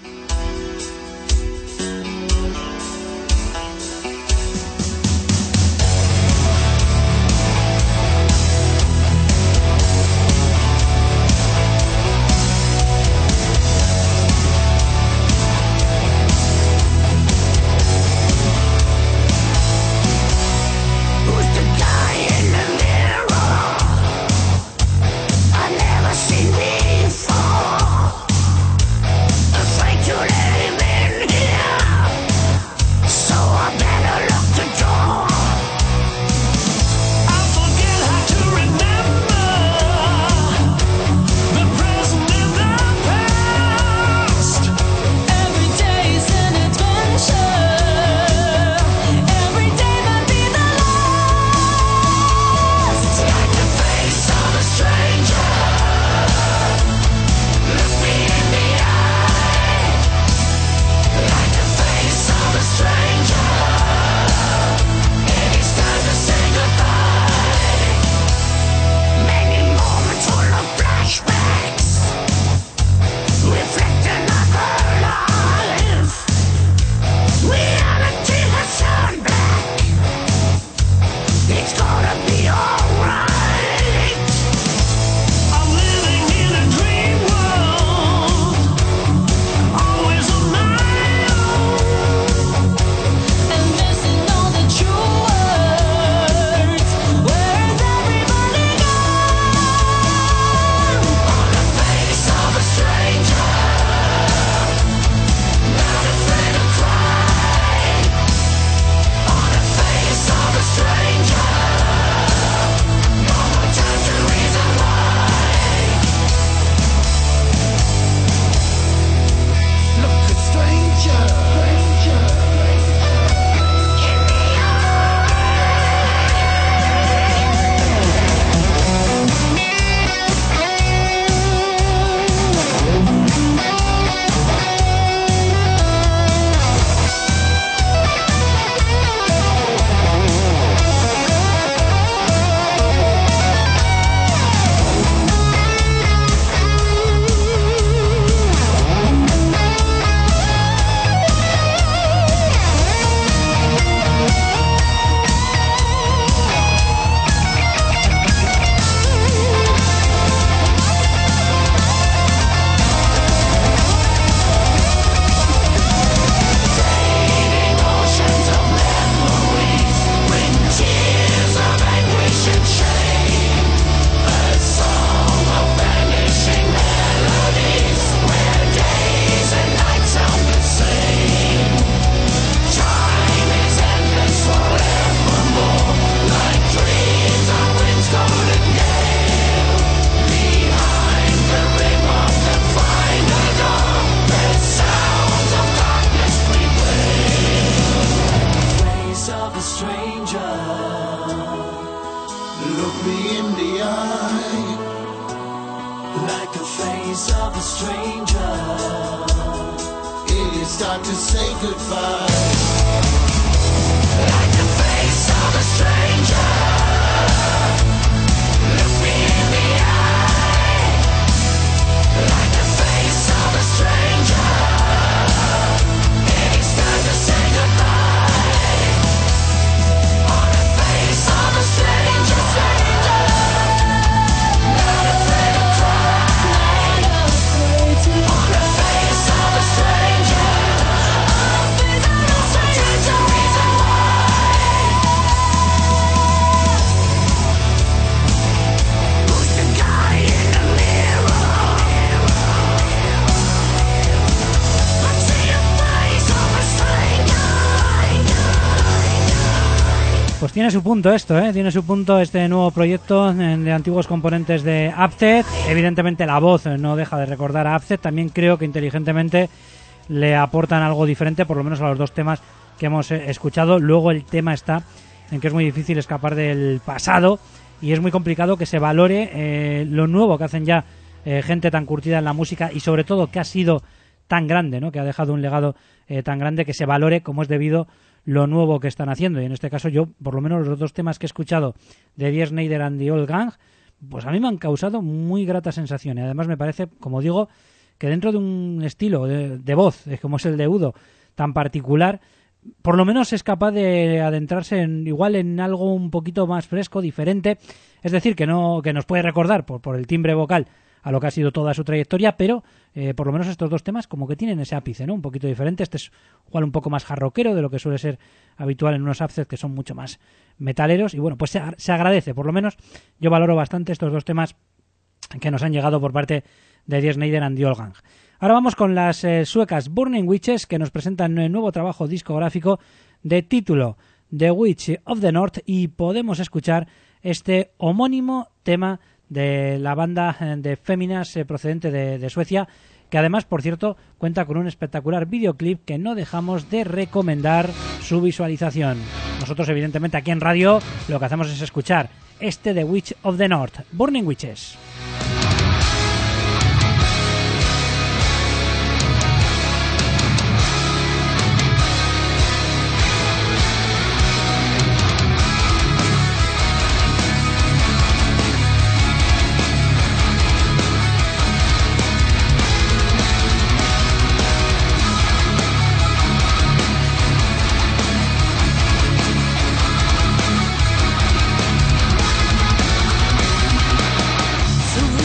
Time to say goodbye. Like the face of a stranger, look me in the eye. Like the face of a stranger, it's time to say Tiene su punto esto, tiene su punto este nuevo proyecto de antiguos componentes de Upset. Evidentemente la voz no deja de recordar a Upset. También creo que inteligentemente le aportan algo diferente, por lo menos a los dos temas que hemos escuchado. Luego el tema está en que es muy difícil escapar del pasado y es muy complicado que se valore lo nuevo que hacen ya gente tan curtida en la música y sobre todo que ha sido tan grande, ¿no? Que ha dejado un legado tan grande, que se valore como es debido lo nuevo que están haciendo. Y en este caso yo, por lo menos los dos temas que he escuchado de Dee Snider and the Old Gang, pues a mí me han causado muy grata sensación. Y además me parece, como digo, que dentro de un estilo de voz, como es el de Udo, tan particular, por lo menos es capaz de adentrarse igual en algo un poquito más fresco, diferente. Es decir, que nos puede recordar por el timbre vocal a lo que ha sido toda su trayectoria, pero por lo menos estos dos temas como que tienen ese ápice, ¿no? Un poquito diferente. Este es igual un poco más jarroquero de lo que suele ser habitual en unos Upset que son mucho más metaleros, y bueno, pues se agradece. Por lo menos yo valoro bastante estos dos temas que nos han llegado por parte de Dee Snider and the Old Gang. Ahora vamos con las suecas Burning Witches, que nos presentan un nuevo trabajo discográfico de título The Witch of the North, y podemos escuchar este homónimo tema de la banda de féminas procedente de Suecia, que además, por cierto, cuenta con un espectacular videoclip que no dejamos de recomendar su visualización. Nosotros, evidentemente, aquí en radio lo que hacemos es escuchar este The Witch of the North, Burning Witches. So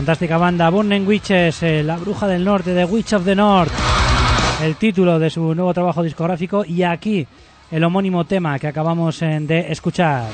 fantástica banda Burning Witches, la bruja del norte, The Witch of the North, el título de su nuevo trabajo discográfico, y aquí el homónimo tema que acabamos de escuchar.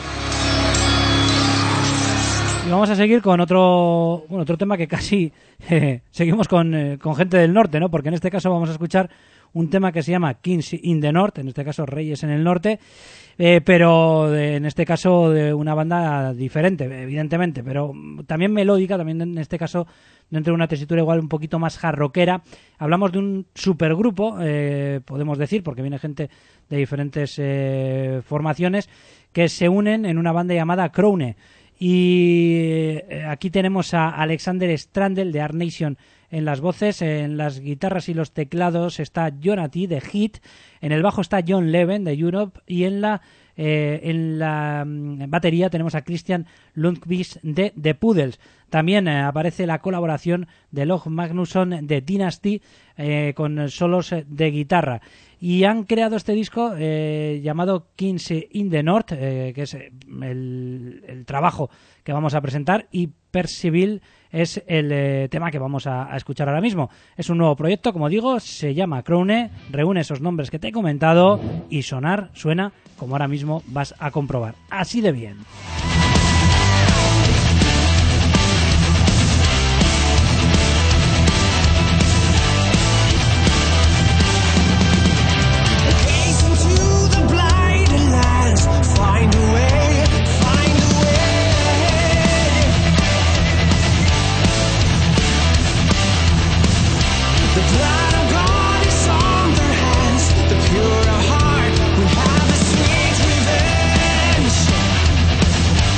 Y vamos a seguir con otro tema que casi seguimos con gente del norte, ¿no? Porque en este caso vamos a escuchar un tema que se llama Kings in the North, en este caso Reyes en el Norte, pero en este caso de una banda diferente, evidentemente, pero también melódica, también en este caso dentro de una tesitura igual un poquito más hard-rockera. Hablamos de un supergrupo, podemos decir, porque viene gente de diferentes formaciones que se unen en una banda llamada Krone. Y aquí tenemos a Alexander Strandel de Arc Nation en las voces, en las guitarras y los teclados está Jonathan de Hit, en el bajo está John Leven de Europe y en la batería tenemos a Christian Lundqvist de The Poodles. También aparece la colaboración de Log Magnusson de Dynasty con solos de guitarra. Y han creado este disco llamado Kings in the North, que es el trabajo que vamos a presentar, y Percival es el tema que vamos a escuchar ahora mismo. Es un nuevo proyecto, como digo, se llama Krone, reúne esos nombres que te he comentado y suena como ahora mismo vas a comprobar. Así de bien. Pure heart will have a sweet revenge.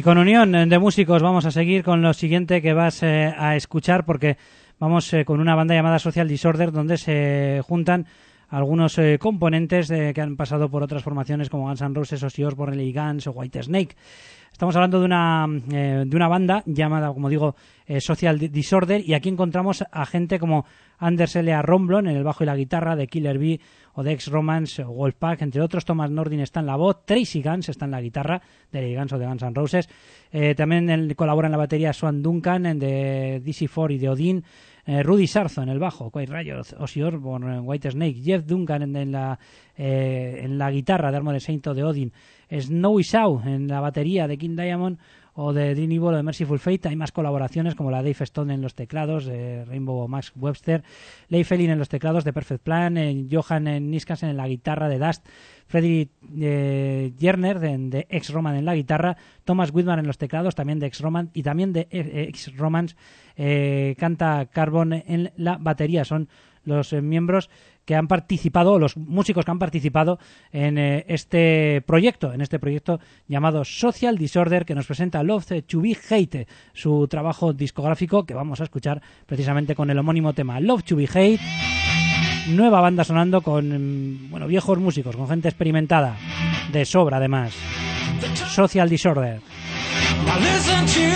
con unión de músicos vamos a seguir con lo siguiente que vas a escuchar, porque vamos con una banda llamada Social Disorder, donde se juntan algunos componentes que han pasado por otras formaciones como Guns N' Roses, Ozzy Osbourne, Lily Guns o Whitesnake. Estamos hablando de una banda llamada, como digo, Social Disorder, y aquí encontramos a gente como Anders L.A. Romblon en el bajo y la guitarra, de Killer Bee o de X-Romance o Wolfpack, entre otros. Thomas Nordin está en la voz, Tracy Guns está en la guitarra, de Lily Guns o de Guns N' Roses. También colabora en la batería Swan Duncan, de DC4 y de Odin. Rudy Sarzo en el bajo, Quiet Riot, Ozzy Osbourne, Whitesnake, Jeff Duncan en la guitarra de Armored Saint o de Odin, Snowy Shaw en la batería de King Diamond o de Dream Evil o de Merciful Fate. Hay más colaboraciones como la de Dave Stone en los teclados, de Rainbow Max Webster, Leif Elin en los teclados de Perfect Plan, Johan Niskasen en la guitarra de Dust, Freddy Jerner de X-Roman en la guitarra, Thomas Whitman en los teclados también de X-Roman, y también de X-Romance canta Carbon en la batería. Son los miembros que han participado, los músicos que han participado en este proyecto llamado Social Disorder, que nos presenta Love to Be Hate, su trabajo discográfico, que vamos a escuchar precisamente con el homónimo tema Love to Be Hate. Nueva banda sonando con viejos músicos, con gente experimentada de sobra además. Social Disorder. Now listen to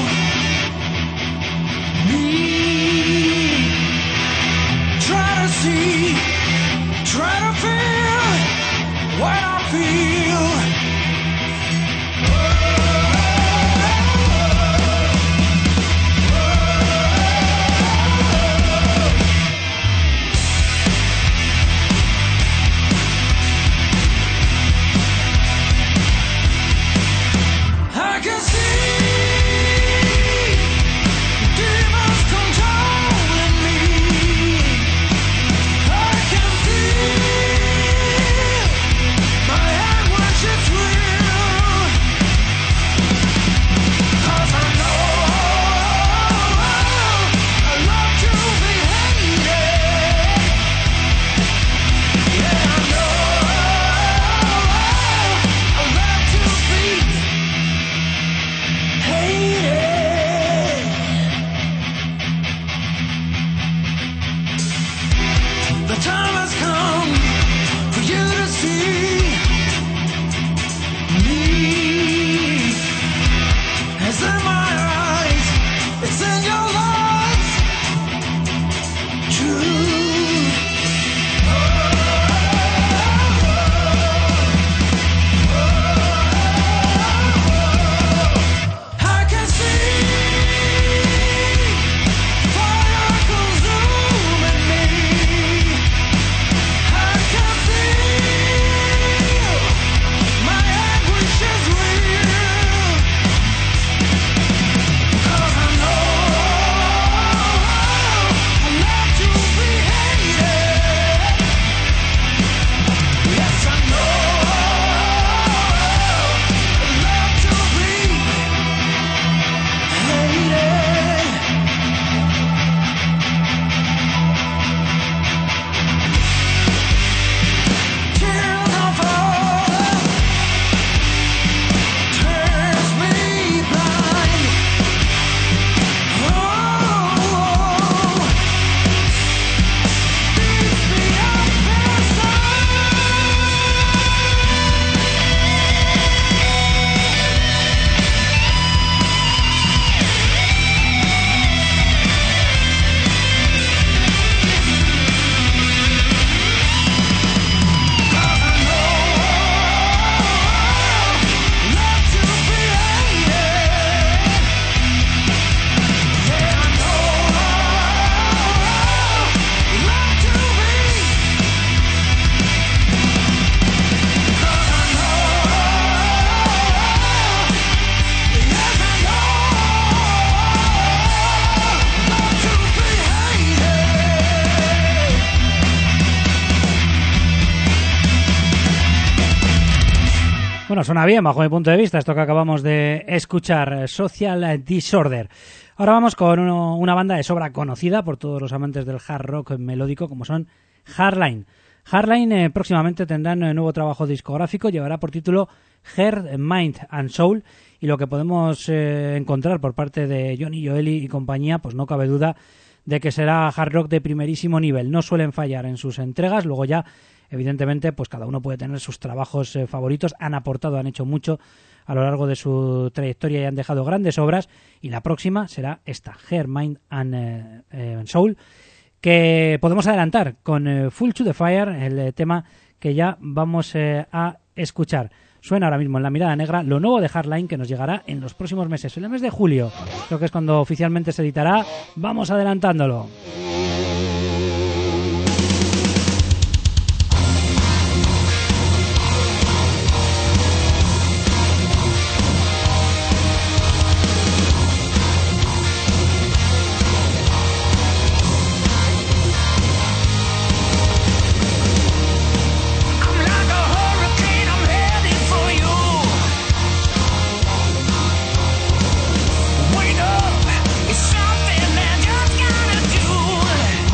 me. Try to see, try to feel what I feel. I can see demons controlling me. I can feel my anguish is real. 'Cause I know I love to be hated. Yeah, I know I love to be hated. The time has come for you to see me. It's in my eyes, it's in your lights. True. I can see fire consuming me. I can feel my anguish is real. 'Cause I know I love to be hated. Yes, I know I love to be hated. Tears are falling, turns me blind. Oh, beats me up inside. Bueno, suena bien bajo mi punto de vista esto que acabamos de escuchar, Social Disorder. Ahora vamos con una banda de sobra conocida por todos los amantes del hard rock melódico, como son Hardline. Hardline próximamente tendrán nuevo trabajo discográfico, llevará por título Heart, Mind and Soul, y lo que podemos encontrar por parte de Johnny Joeli y compañía, pues no cabe duda de que será hard rock de primerísimo nivel. No suelen fallar en sus entregas, luego ya evidentemente pues cada uno puede tener sus trabajos favoritos, han aportado, han hecho mucho a lo largo de su trayectoria y han dejado grandes obras, y la próxima será esta, Heart, Mind and Soul, que podemos adelantar con Full to the Fire, el tema que ya vamos a escuchar. Suena ahora mismo en La Mirada Negra lo nuevo de Hardline, que nos llegará en los próximos meses, en el mes de julio, creo que es cuando oficialmente se editará. Vamos adelantándolo. Wake up, it's something that just gotta do.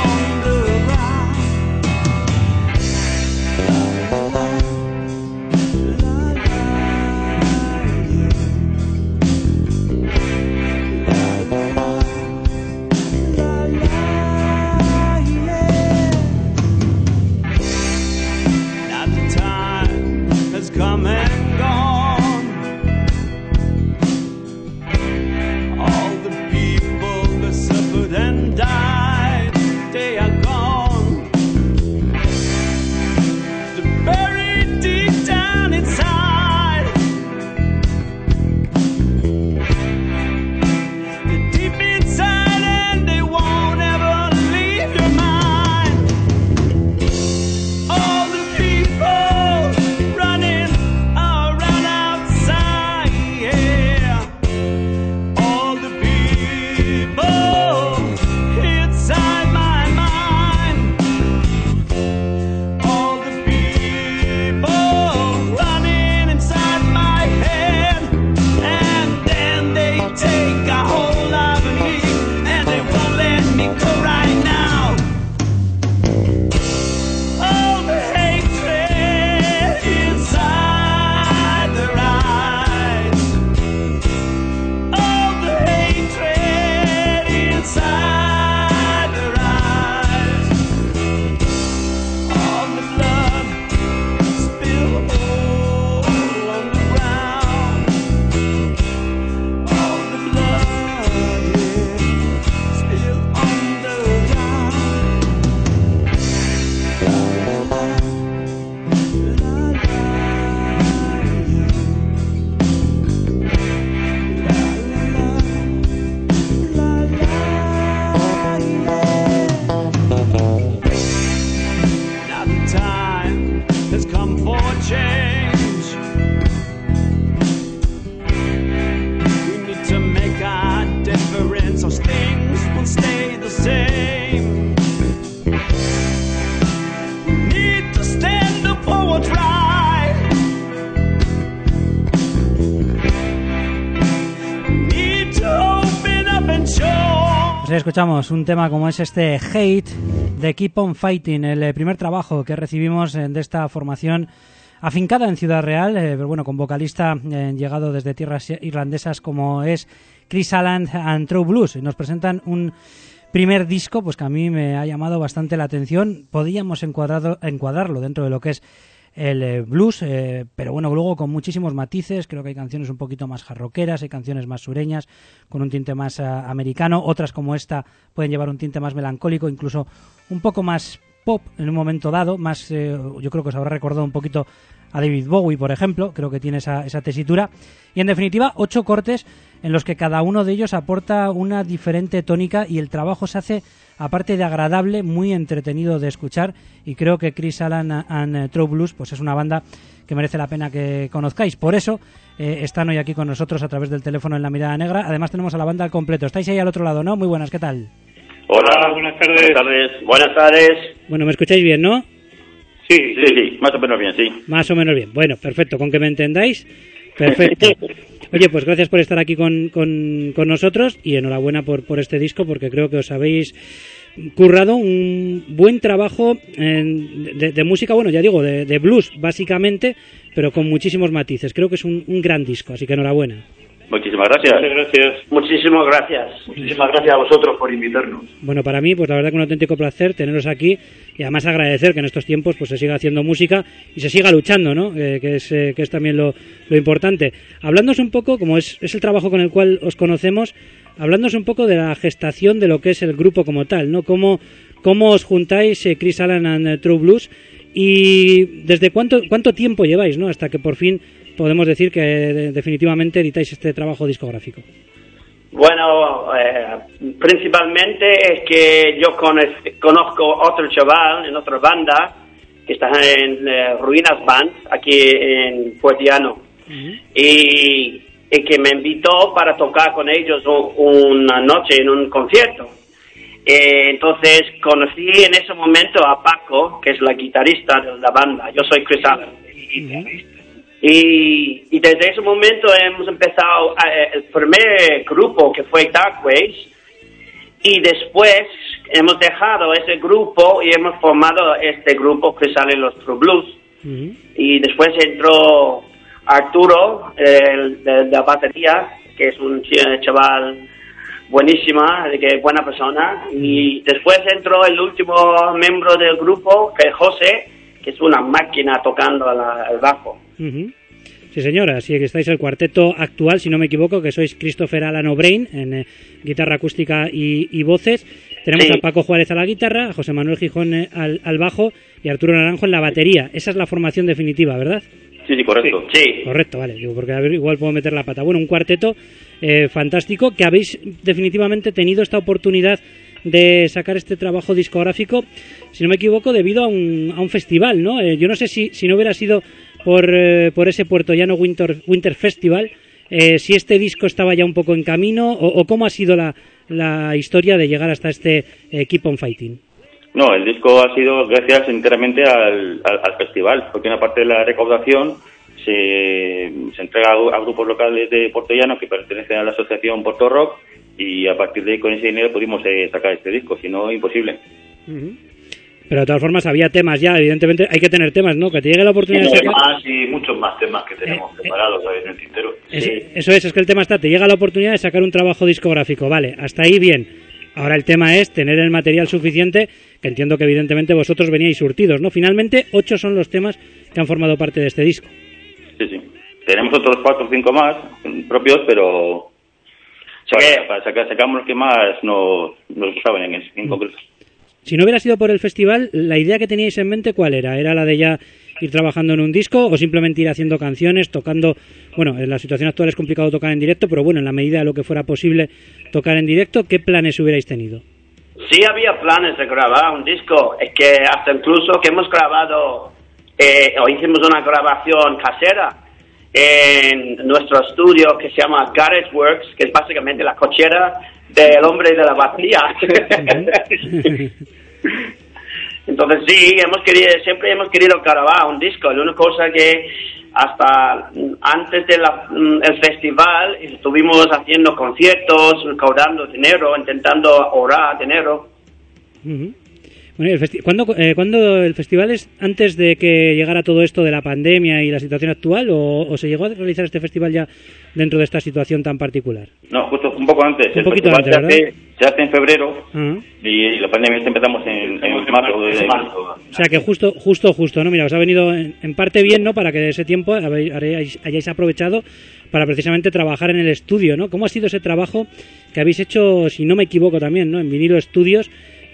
Pues escuchamos un tema como es este Hate de Keep on Fighting, el primer trabajo que recibimos de esta formación afincada en Ciudad Real, pero bueno, con vocalista llegado desde tierras irlandesas como es Chris Allen and True Blues. Nos presentan un primer disco pues que a mí me ha llamado bastante la atención. Podíamos encuadrarlo dentro de lo que es el blues, pero bueno, luego con muchísimos matices. Creo que hay canciones un poquito más jarroqueras, hay canciones más sureñas con un tinte más americano, otras como esta pueden llevar un tinte más melancólico, incluso un poco más pop en un momento dado, más yo creo que os habrá recordado un poquito a David Bowie, por ejemplo. Creo que tiene esa tesitura, y en definitiva 8 cortes en los que cada uno de ellos aporta una diferente tónica, y el trabajo se hace, aparte de agradable, muy entretenido de escuchar. Y creo que Chris Allen and True Blues pues es una banda que merece la pena que conozcáis. Por eso están hoy aquí con nosotros a través del teléfono en La Mirada Negra. Además tenemos a la banda al completo. Estáis ahí al otro lado, ¿no? Muy buenas, ¿qué tal? Hola, buenas tardes. Buenas tardes. Bueno, ¿me escucháis bien, no? Sí, más o menos bien, sí. Más o menos bien. Bueno, perfecto, con que me entendáis. Perfecto. Oye, pues gracias por estar aquí con nosotros, y enhorabuena por este disco, porque creo que os habéis currado un buen trabajo de música, bueno, ya digo, de blues básicamente, pero con muchísimos matices. Creo que es un gran disco, así que enhorabuena. Muchísimas gracias. Muchísimas gracias. Muchísimas gracias a vosotros por invitarnos. Bueno, para mí, pues la verdad que un auténtico placer teneros aquí, y además agradecer que en estos tiempos pues se siga haciendo música y se siga luchando, ¿no? Que es también lo importante. Hablándonos un poco, como es el trabajo con el cual os conocemos, hablándonos un poco de la gestación de lo que es el grupo como tal, ¿no? ¿Cómo os juntáis, Chris Allen and True Blues, y desde cuánto tiempo lleváis, ¿no? Hasta que por fin podemos decir que definitivamente editáis este trabajo discográfico. Bueno, principalmente es que yo conozco otro chaval en otra banda que está en Ruinas Band, aquí en Puertiano, y que me invitó para tocar con ellos una noche en un concierto. Entonces conocí en ese momento a Paco, que es la guitarrista de la banda. Yo soy Chris Allen, guitarrista. Y desde ese momento hemos empezado el primer grupo, que fue Darkways, y después hemos dejado ese grupo y hemos formado este grupo que sale los True Blues. Y después entró Arturo, de la batería, que es un chaval buenísima, que es buena persona. Y después entró el último miembro del grupo, que es José, que es una máquina tocando el bajo. Sí, señora, así que estáis el cuarteto actual, si no me equivoco, que sois Christopher Alan O'Brien en guitarra acústica y voces. Tenemos a Paco Juárez a la guitarra, a José Manuel Gijón al bajo y a Arturo Naranjo en la batería. Esa es la formación definitiva, ¿verdad? Sí, correcto. Sí. Correcto, vale, digo, porque a ver, igual puedo meter la pata. Bueno, un cuarteto fantástico, que habéis definitivamente tenido esta oportunidad de sacar este trabajo discográfico, si no me equivoco, debido a un festival, ¿no? Yo no sé si no hubiera sido por ese Puertollano Winter Festival, si este disco estaba ya un poco en camino, o cómo ha sido la historia de llegar hasta este Keep on Fighting. No, el disco ha sido gracias enteramente al festival, porque una parte de la recaudación se entrega a grupos locales de Puertollano que pertenecen a la asociación Puerto Rock, y a partir de ahí con ese dinero pudimos sacar este disco, si no, imposible. Pero de todas formas había temas ya, evidentemente hay que tener temas, ¿no? Que te llegue la oportunidad de sacar... más y muchos más temas que tenemos preparados en el tintero. Eso es que el tema está, te llega la oportunidad de sacar un trabajo discográfico, vale, hasta ahí bien. Ahora el tema es tener el material suficiente, que entiendo que evidentemente vosotros veníais surtidos, ¿no? Finalmente, 8 son los temas que han formado parte de este disco. Sí. Tenemos otros 4 o 5 más propios, pero sacamos los que más nos saben en concreto. Si no hubiera sido por el festival, ¿la idea que teníais en mente cuál era? ¿Era la de ya ir trabajando en un disco o simplemente ir haciendo canciones, tocando? Bueno, en la situación actual es complicado tocar en directo, pero bueno, en la medida de lo que fuera posible tocar en directo, ¿qué planes hubierais tenido? Sí, había planes de grabar un disco. Es que hasta incluso que hemos grabado, o hicimos una grabación casera en nuestro estudio que se llama Garage Works, que es básicamente la cochera del hombre de la batería. Entonces sí, siempre hemos querido grabar un disco. La única cosa que hasta antes del festival estuvimos haciendo conciertos, recaudando dinero, intentando ahorrar dinero. Bueno, ¿cuándo el festival es antes de que llegara todo esto de la pandemia y la situación actual, o se llegó a realizar este festival ya dentro de esta situación tan particular? No, justo un poco antes. Un poquito antes, ¿verdad? Se hace en febrero y la pandemia empezamos en marzo. O sea que justo, ¿no? Mira, os ha venido en parte bien, ¿no? Para que ese tiempo hayáis aprovechado para precisamente trabajar en el estudio, ¿no? ¿Cómo ha sido ese trabajo que habéis hecho, si no me equivoco también, ¿no? En Vinilo Studios,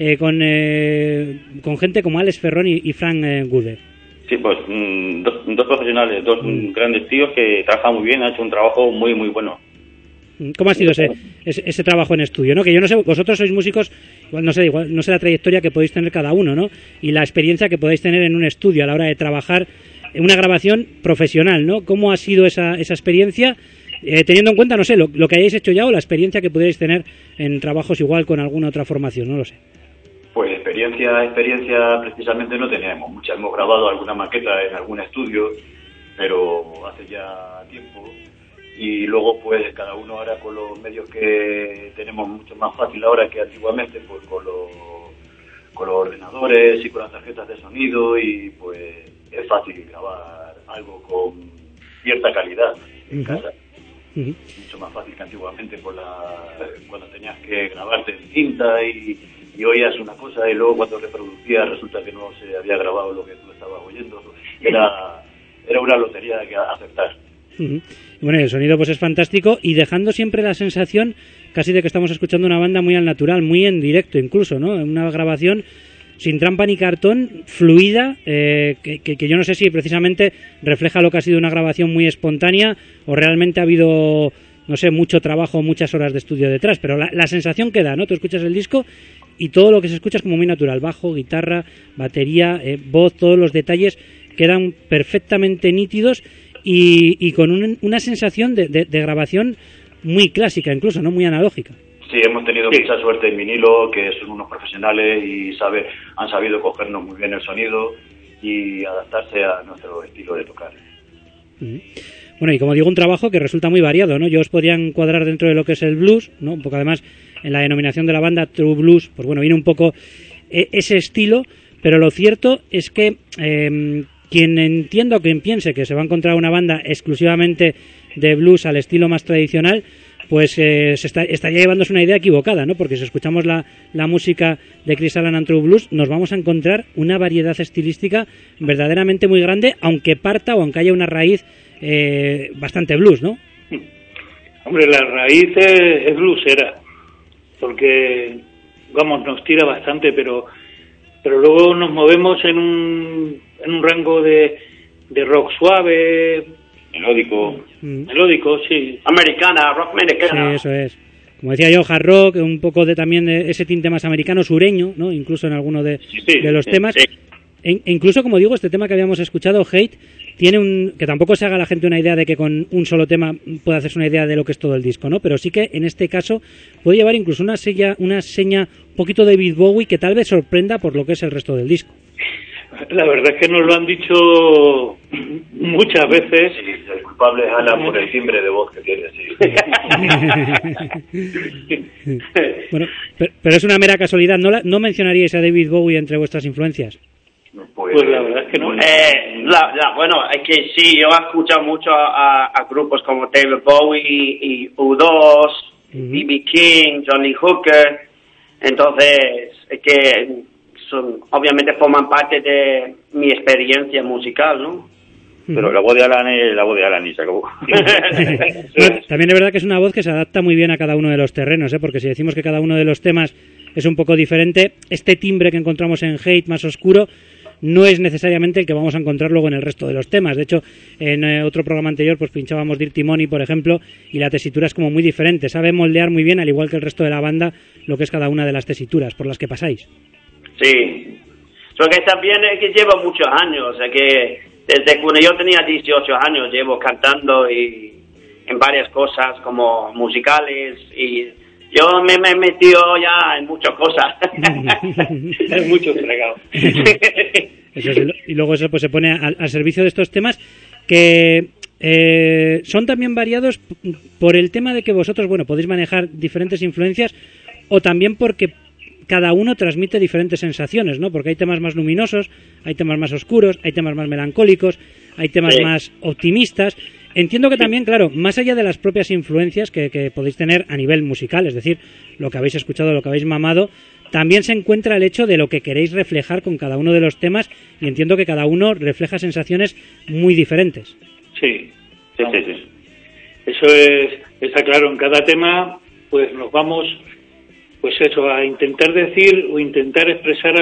con gente como Alex Ferrón y Frank Guder? Sí, pues dos profesionales, dos grandes tíos que trabajan muy bien, han hecho un trabajo muy, muy bueno. ¿Cómo ha sido ese trabajo en estudio, ¿no? Que yo no sé, vosotros sois músicos, igual no sé la trayectoria que podéis tener cada uno, ¿no? Y la experiencia que podéis tener en un estudio a la hora de trabajar en una grabación profesional, ¿no? ¿Cómo ha sido esa experiencia? Teniendo en cuenta, no sé, lo que hayáis hecho ya o la experiencia que pudierais tener en trabajos igual con alguna otra formación, no lo sé. Pues experiencia precisamente no teníamos mucha. Hemos grabado alguna maqueta en algún estudio, pero hace ya tiempo. Y luego pues cada uno ahora con los medios que tenemos mucho más fácil ahora que antiguamente, pues con los ordenadores y con las tarjetas de sonido, y pues es fácil grabar algo con cierta calidad en casa. Mucho más fácil que antiguamente cuando tenías que grabarte en cinta y oías una cosa y luego cuando reproducías resulta que no se había grabado lo que tú estabas oyendo. Era una lotería que aceptar. Bueno, el sonido pues es fantástico, y dejando siempre la sensación casi de que estamos escuchando una banda muy al natural, muy en directo incluso, ¿no? Una grabación sin trampa ni cartón, fluida, que yo no sé si precisamente refleja lo que ha sido una grabación muy espontánea o realmente ha habido, no sé, mucho trabajo, muchas horas de estudio detrás, pero la sensación que da, ¿no? Tú escuchas el disco y todo lo que se escucha es como muy natural, bajo, guitarra, batería, voz, todos los detalles quedan perfectamente nítidos y con una sensación de grabación muy clásica incluso, ¿no? Muy analógica. Sí, hemos tenido mucha suerte en vinilo, que son unos profesionales y han sabido cogernos muy bien el sonido y adaptarse a nuestro estilo de tocar. Bueno, y como digo, un trabajo que resulta muy variado, ¿no? Yo os podría encuadrar dentro de lo que es el blues, ¿no? Un poco además en la denominación de la banda True Blues, pues bueno, viene un poco ese estilo, pero lo cierto es que quien entienda o quien piense que se va a encontrar una banda exclusivamente de blues al estilo más tradicional, pues estaría llevándose una idea equivocada, ¿no? Porque si escuchamos la música de Chris Alan and True Blues, nos vamos a encontrar una variedad estilística verdaderamente muy grande, aunque parta o aunque haya una raíz bastante blues, ¿no? Hombre, la raíz es bluesera, porque, vamos, nos tira bastante, pero luego nos movemos en un rango de rock suave, melódico, sí. Americana, rock americano. Sí, eso es. Como decía yo, hard rock, un poco también de ese tinte más americano, sureño, ¿no? Incluso en alguno de los temas. Sí. E incluso, como digo, este tema que habíamos escuchado, Hate, tiene que tampoco se haga la gente una idea de que con un solo tema puede hacerse una idea de lo que es todo el disco, ¿no? Pero sí que en este caso puede llevar incluso una seña un poquito de David Bowie que tal vez sorprenda por lo que es el resto del disco. La verdad es que nos lo han dicho muchas veces. Sí, el culpable es Alan por el timbre de voz que tiene, sí. Bueno, pero es una mera casualidad. ¿No mencionaríais a David Bowie entre vuestras influencias? Pues la verdad es que no. Bueno, es que sí, yo he escuchado mucho a grupos como David Bowie y U2, B.B. King, Johnny Hooker. Entonces, es que obviamente forman parte de mi experiencia musical, ¿no? Pero la voz de Alan es la voz de Alan y se acabó. Bueno, también es verdad que es una voz que se adapta muy bien a cada uno de los terrenos, porque si decimos que cada uno de los temas es un poco diferente, este timbre que encontramos en Hate más oscuro no es necesariamente el que vamos a encontrar luego en el resto de los temas. De hecho, en otro programa anterior pues pinchábamos Dirty Money, por ejemplo, y la tesitura es como muy diferente. Sabe moldear muy bien, al igual que el resto de la banda, lo que es cada una de las tesituras por las que pasáis. Sí. Lo que también es que llevo muchos años, o sea que desde cuando yo tenía 18 años llevo cantando y en varias cosas como musicales y yo me he metido ya en muchas cosas. Es mucho fregado. Y luego eso pues se pone al servicio de estos temas que son también variados por el tema de que vosotros, bueno, podéis manejar diferentes influencias o también porque cada uno transmite diferentes sensaciones, ¿no? Porque hay temas más luminosos, hay temas más oscuros, hay temas más melancólicos, hay temas más optimistas. Entiendo que también, claro, más allá de las propias influencias que podéis tener a nivel musical, es decir, lo que habéis escuchado, lo que habéis mamado, también se encuentra el hecho de lo que queréis reflejar con cada uno de los temas y entiendo que cada uno refleja sensaciones muy diferentes. Sí. Eso está claro. En cada tema, pues nos vamos, pues eso, a intentar decir o intentar expresar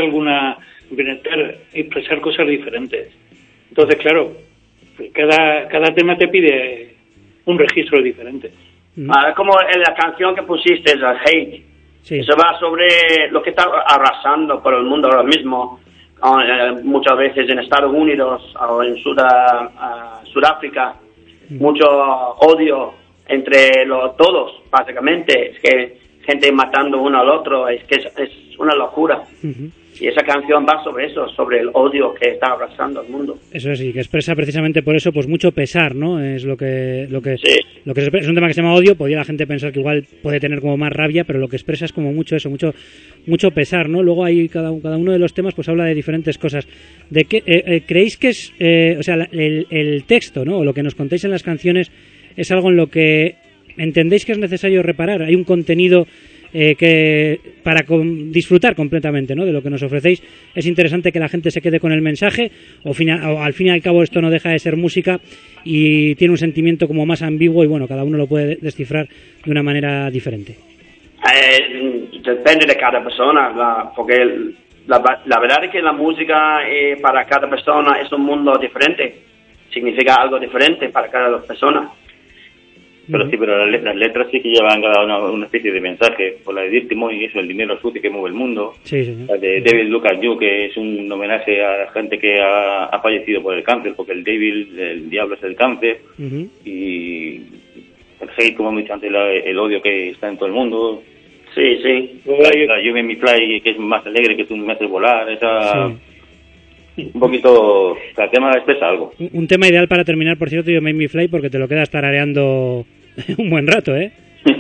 expresar cosas diferentes. Entonces, claro, cada tema te pide un registro diferente. Como en la canción que pusiste, el Hate. Sí. Eso va sobre lo que está arrasando por el mundo ahora mismo, muchas veces en Estados Unidos o en Sudáfrica, mucho odio entre todos, básicamente. Es que gente matando uno al otro, es que es una locura. Y esa canción va sobre eso, sobre el odio que está arrasando el mundo. Eso sí, que expresa precisamente por eso pues mucho pesar, ¿no? Es lo que sí. es un tema que se llama odio. Podría la gente pensar que igual puede tener como más rabia, pero lo que expresa es como mucho eso, mucho pesar, ¿no? Luego hay cada uno de los temas pues habla de diferentes cosas. ¿De qué creéis que es, o sea, el texto, ¿no? O lo que nos contáis en las canciones es algo en lo que entendéis que es necesario reparar? Hay un contenido que para disfrutar completamente, ¿no?, de lo que nos ofrecéis, es interesante que la gente se quede con el mensaje o al fin y al cabo esto no deja de ser música y tiene un sentimiento como más ambiguo y bueno, cada uno lo puede descifrar de una manera diferente. Depende de cada persona, porque la verdad es que la música para cada persona es un mundo diferente, significa algo diferente para cada persona. Pero sí, pero las letras sí que llevan cada una especie de mensaje. Por la de Dirty Money, eso, el dinero sucio que mueve el mundo. Sí. La de Devil Look at You, que es un homenaje a la gente que ha fallecido por el cáncer, porque el diablo es el cáncer. Y el hate, como hemos dicho antes, el odio que está en todo el mundo. Sí. La You Make Me Fly, que es más alegre, que tú me haces volar. Esa... un poquito, el tema expresa algo. Un tema ideal para terminar, por cierto, You Make Me Fly, porque te lo quedas tarareando un buen rato, ¿eh?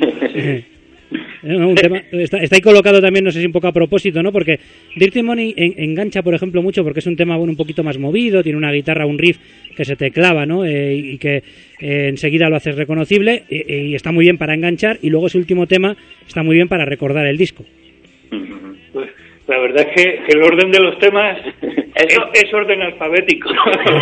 Un tema, está ahí colocado también, no sé si un poco a propósito, ¿no? Porque Dirty Money engancha, por ejemplo, mucho porque es un tema, bueno, un poquito más movido, tiene una guitarra, un riff que se te clava, ¿no? Y que enseguida lo haces reconocible, y está muy bien para enganchar, y luego ese último tema está muy bien para recordar el disco. Pues la verdad es que el orden de los temas es orden alfabético.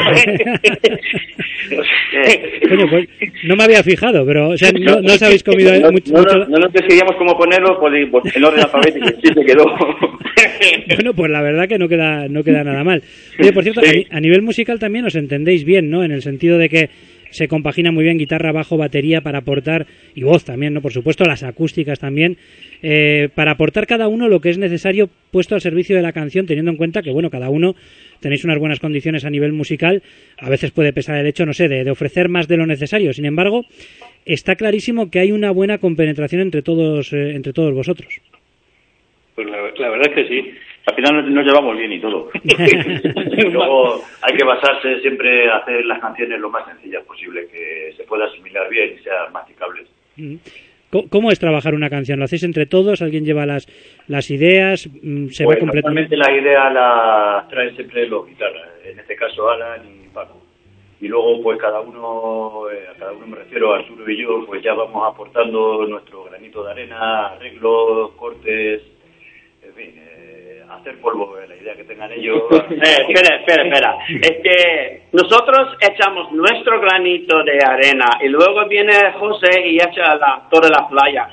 Coño, pues no me había fijado, pero o sea, no os habéis comido mucho. No nos decidíamos cómo ponerlo, pues en orden alfabético, sí se quedó. Bueno, pues la verdad que no queda nada mal. Oye, por cierto, sí. A nivel musical también os entendéis bien, ¿no? En el sentido de que se compagina muy bien guitarra, bajo, batería para aportar, y voz también, ¿no? Por supuesto, las acústicas también, para aportar cada uno lo que es necesario puesto al servicio de la canción, teniendo en cuenta que, bueno, cada uno tenéis unas buenas condiciones a nivel musical. A veces puede pesar el hecho, no sé, de ofrecer más de lo necesario. Sin embargo, está clarísimo que hay una buena compenetración entre todos vosotros. Pues la verdad es que sí. Al final nos llevamos bien y todo. Y luego hay que basarse siempre en hacer las canciones lo más sencillas posible, que se pueda asimilar bien y sean masticables. ¿Cómo es trabajar una canción? ¿Lo hacéis entre todos? ¿Alguien lleva las ideas? ¿Se va completamente? Normalmente la idea la traen siempre los guitarras, en este caso Alan y Paco. Y luego pues cada uno me refiero a Arturo y yo, pues ya vamos aportando nuestro granito de arena, arreglos, cortes, en fin, hacer polvo, la idea que tengan ellos. Espera. Es que nosotros echamos nuestro granito de arena y luego viene José y echa toda la playa.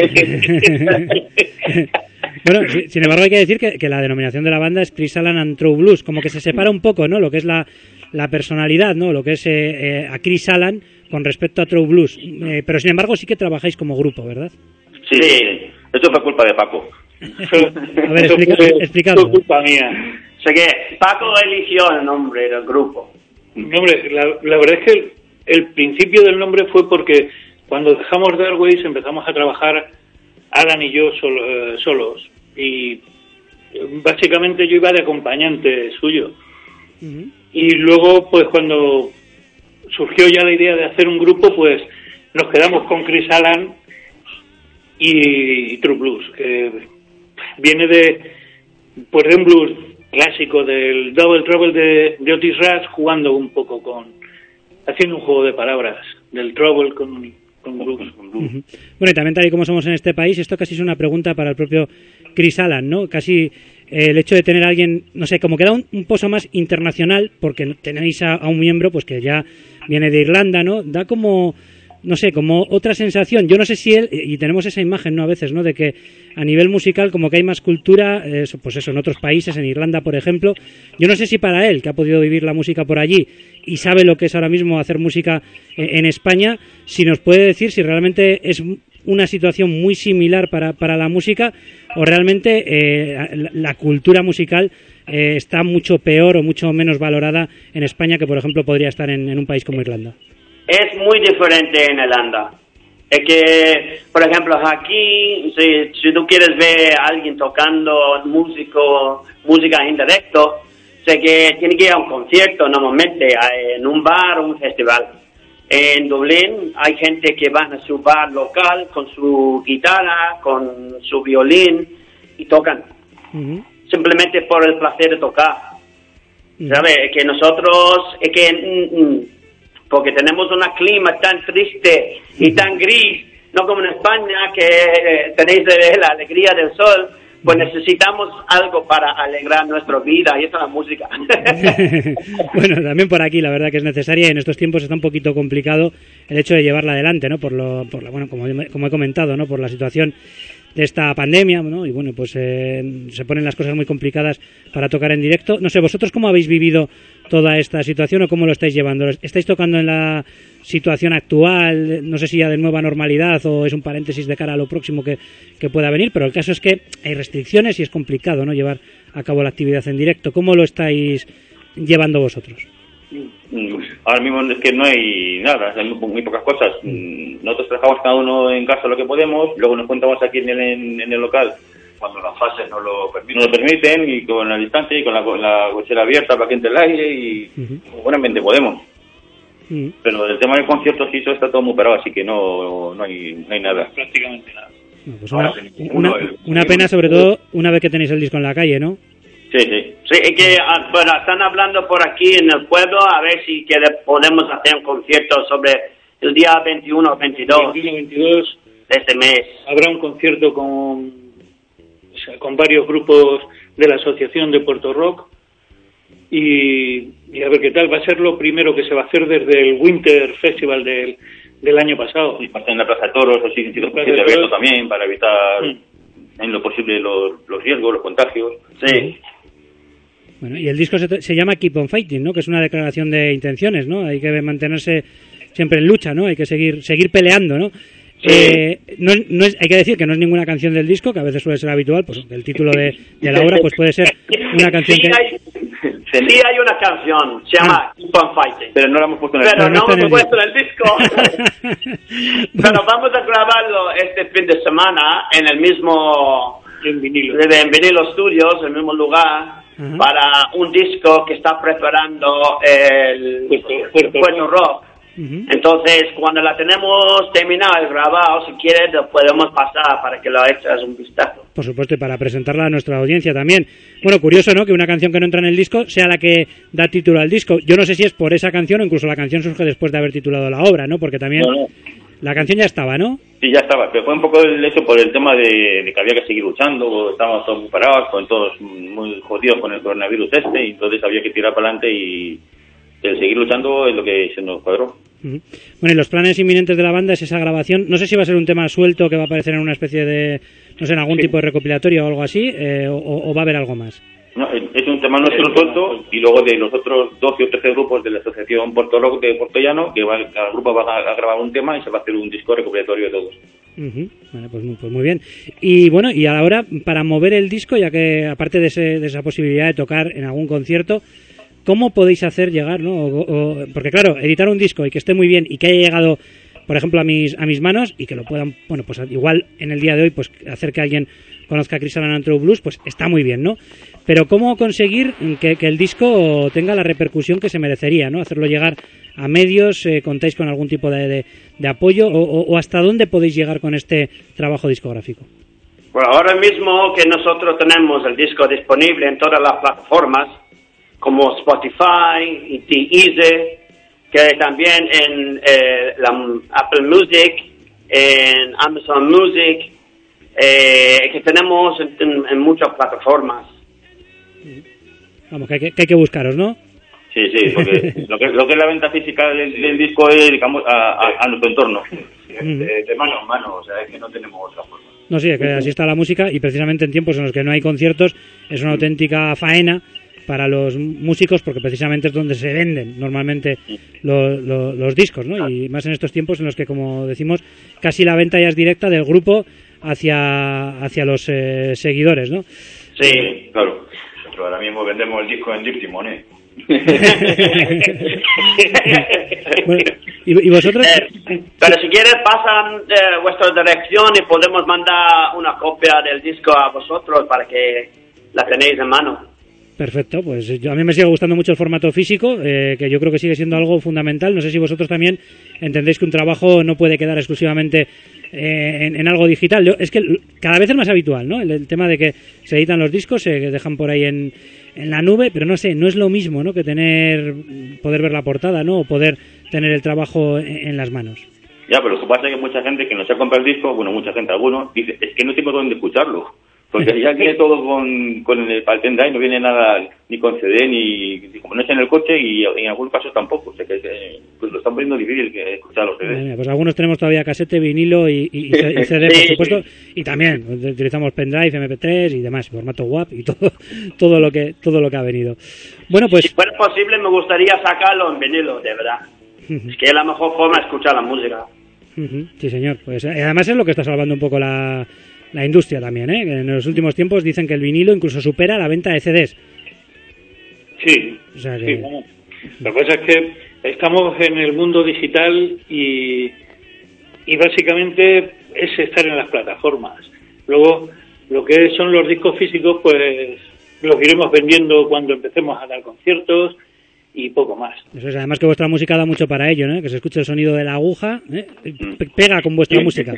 Bueno, sin embargo hay que decir que la denominación de la banda es Chris Alan and True Blues, como que se separa un poco, ¿no? Lo que es la personalidad, ¿no? Lo que es a Chris Alan con respecto a True Blues. Pero sin embargo sí que trabajáis como grupo, ¿verdad? Sí, esto fue culpa de Paco. A ver, explícalo. Es culpa mía. O sea que Paco eligió el nombre del grupo. No, hombre, la verdad es que el principio del nombre fue porque cuando dejamos Darkways empezamos a trabajar Alan y yo solos. Y básicamente yo iba de acompañante suyo. Uh-huh. Y luego, pues cuando surgió ya la idea de hacer un grupo, pues nos quedamos con Chris Alan y True Blues, que viene de un blues clásico del Double Trouble de Otis Rush, jugando un poco haciendo un juego de palabras del Trouble con blues. Uh-huh. Bueno, y también tal y como somos en este país, esto casi es una pregunta para el propio Chris Alan, ¿no? Casi el hecho de tener a alguien, no sé, como que da un pozo más internacional, porque tenéis a un miembro pues que ya viene de Irlanda, ¿no? Da como, no sé, como otra sensación. Yo no sé si él, y tenemos esa imagen, ¿no? A veces, ¿no? De que a nivel musical como que hay más cultura, pues eso, en otros países, en Irlanda, por ejemplo. Yo no sé si para él, que ha podido vivir la música por allí y sabe lo que es ahora mismo hacer música en España, si nos puede decir si realmente es una situación muy similar para la música, o realmente la cultura musical está mucho peor o mucho menos valorada en España que, por ejemplo, podría estar en un país como Irlanda. Es muy diferente en Irlanda. Es que, por ejemplo, aquí, si tú quieres ver a alguien tocando música en directo, sé que tiene que ir a un concierto normalmente, en un bar o un festival. En Dublín hay gente que va a su bar local con su guitarra, con su violín y tocan. Uh-huh. Simplemente por el placer de tocar. Uh-huh. ¿Sabes? Que nosotros, porque tenemos un clima tan triste y tan gris, no como en España, que tenéis la alegría del sol, pues necesitamos algo para alegrar nuestra vida, y esa es la música. Bueno, también por aquí la verdad que es necesaria, y en estos tiempos está un poquito complicado el hecho de llevarla adelante, ¿no? Bueno, como he comentado, ¿no? Por la situación de esta pandemia, ¿no? Y bueno, pues se ponen las cosas muy complicadas para tocar en directo. No sé, ¿vosotros cómo habéis vivido toda esta situación o cómo lo estáis llevando? ¿Estáis tocando en la situación actual? No sé si ya de nueva normalidad o es un paréntesis de cara a lo próximo que pueda venir, pero el caso es que hay restricciones y es complicado, ¿no? Llevar a cabo la actividad en directo. ¿Cómo lo estáis llevando vosotros? Ahora mismo es que no hay nada, hay muy pocas cosas. Nosotros trabajamos cada uno en casa lo que podemos, luego nos juntamos aquí en el local cuando las fases no lo permiten. Nos lo permiten, y con la distancia y con la cochera abierta para que entre el aire, y buenamente podemos. Pero el tema del concierto sí, eso está todo muy parado, así que no hay nada. Prácticamente nada. No, pues una pena, sobre todo una vez que tenéis el disco en la calle, ¿no? Sí, sí. Sí, es que bueno, están hablando por aquí en el pueblo a ver si podemos hacer un concierto sobre el día 21 o 22 de este mes. Habrá un concierto con varios grupos de la Asociación de Puerto Rock y a ver qué tal. Va a ser lo primero que se va a hacer desde el Winter Festival del año pasado. Y parte en la Plaza de Toros, o sí, abierto también, para evitar en lo posible los riesgos, los contagios. Sí. Bueno, y el disco se llama Keep on Fighting, ¿no? Que es una declaración de intenciones, ¿no? Hay que mantenerse siempre en lucha, ¿no? Hay que seguir peleando, ¿no? Sí. Hay que decir que no es ninguna canción del disco, que a veces suele ser habitual, pues el título de la obra pues puede ser una canción Sí hay una canción, se llama Keep on Fighting. Pero no la hemos puesto en el disco. Pero no hemos puesto en el disco. Pero vamos a grabarlo este fin de semana en el mismo... En vinilo Studios, en el mismo lugar, para un disco que está preparando el Puerto Rock. Entonces, cuando la tenemos terminada y grabado, si quieres, lo podemos pasar para que lo eches un vistazo. Por supuesto, y para presentarla a nuestra audiencia también. Bueno, curioso, ¿no?, que una canción que no entra en el disco sea la que da título al disco. Yo no sé si es por esa canción o incluso la canción surge después de haber titulado la obra, ¿no? Porque también la canción ya estaba, ¿no? Sí, ya estaba, pero fue un poco el hecho por el tema de que había que seguir luchando, estábamos todos muy parados, con todos muy jodidos con el coronavirus y entonces había que tirar para adelante y el seguir luchando es lo que se nos cuadró. Bueno, y los planes inminentes de la banda es esa grabación. No sé si va a ser un tema suelto que va a aparecer en una especie de, no sé, en algún tipo de recopilatorio o algo así, o va a haber algo más. No, es un tema nuestro suelto, y luego de los otros 12 o 13 grupos de la Asociación Puerto Rock de Puerto Llano, que cada grupo va a grabar un tema y se va a hacer un disco recopilatorio de todos. Vale, pues muy bien. Y bueno, y ahora para mover el disco, ya que aparte de esa posibilidad de tocar en algún concierto, ¿cómo podéis hacer llegar, no? Porque claro, editar un disco y que esté muy bien y que haya llegado, por ejemplo, a mis manos y que lo puedan, bueno, pues igual en el día de hoy, pues hacer que alguien conozca a Chris Alan and True Blues, pues está muy bien, ¿no? Pero ¿cómo conseguir que el disco tenga la repercusión que se merecería, ¿no? Hacerlo llegar a medios, ¿contáis con algún tipo de apoyo o hasta dónde podéis llegar con este trabajo discográfico? Bueno, ahora mismo que nosotros tenemos el disco disponible en todas las plataformas, como Spotify y Deezer, que también en la Apple Music, en Amazon Music, que tenemos en muchas plataformas. Vamos, que hay que buscaros, ¿no? Sí, porque lo que es la venta física del disco es, digamos, a nuestro entorno. De mano en mano, o sea, es que no tenemos otra forma. No, sí, es que así está la música, y precisamente en tiempos en los que no hay conciertos es una auténtica faena para los músicos, porque precisamente es donde se venden normalmente los discos, ¿no? Y más en estos tiempos en los que, como decimos, casi la venta ya es directa del grupo hacia los seguidores, ¿no? Sí, claro. Nosotros ahora mismo vendemos el disco en Dirty Money. Bueno, ¿y vosotros? Pero si quieres pasan vuestra dirección y podemos mandar una copia del disco a vosotros para que la tenéis en mano. Perfecto, pues a mí me sigue gustando mucho el formato físico, que yo creo que sigue siendo algo fundamental. No sé si vosotros también entendéis que un trabajo no puede quedar exclusivamente en algo digital. Es que cada vez es más habitual, ¿no? El tema de que se editan los discos, se dejan por ahí en la nube, pero no sé, no es lo mismo, ¿no?, que poder ver la portada, ¿no?, o poder tener el trabajo en las manos. Ya, pero lo que pasa es que mucha gente que no se compra el disco, bueno, mucha gente, algunos, dice, es que no tengo dónde escucharlo. Porque ya viene todo con el pendrive, no viene nada ni con CD, ni como no está en el coche, y en algunos casos tampoco. O sea que pues lo están poniendo difícil que escuchar los CD. Pues algunos tenemos todavía casete, vinilo y CD, por supuesto, y también utilizamos pendrive, MP3 y demás, formato WAP y todo lo que ha venido. Bueno, pues si fuera posible me gustaría sacarlo en vinilo, de verdad. Es que es la mejor forma de escuchar la música. Sí, señor. Pues además es lo que está salvando un poco la industria también, ¿eh? Que en los últimos tiempos dicen que el vinilo incluso supera la venta de CDs. Sí, o sea que... sí, bueno. Lo que pasa es que estamos en el mundo digital y básicamente es estar en las plataformas. Luego Lo que son los discos físicos, pues los iremos vendiendo cuando empecemos a dar conciertos y poco más. Eso es, además que vuestra música da mucho para ello, ¿no? Que se escuche el sonido de la aguja, pega con vuestra música.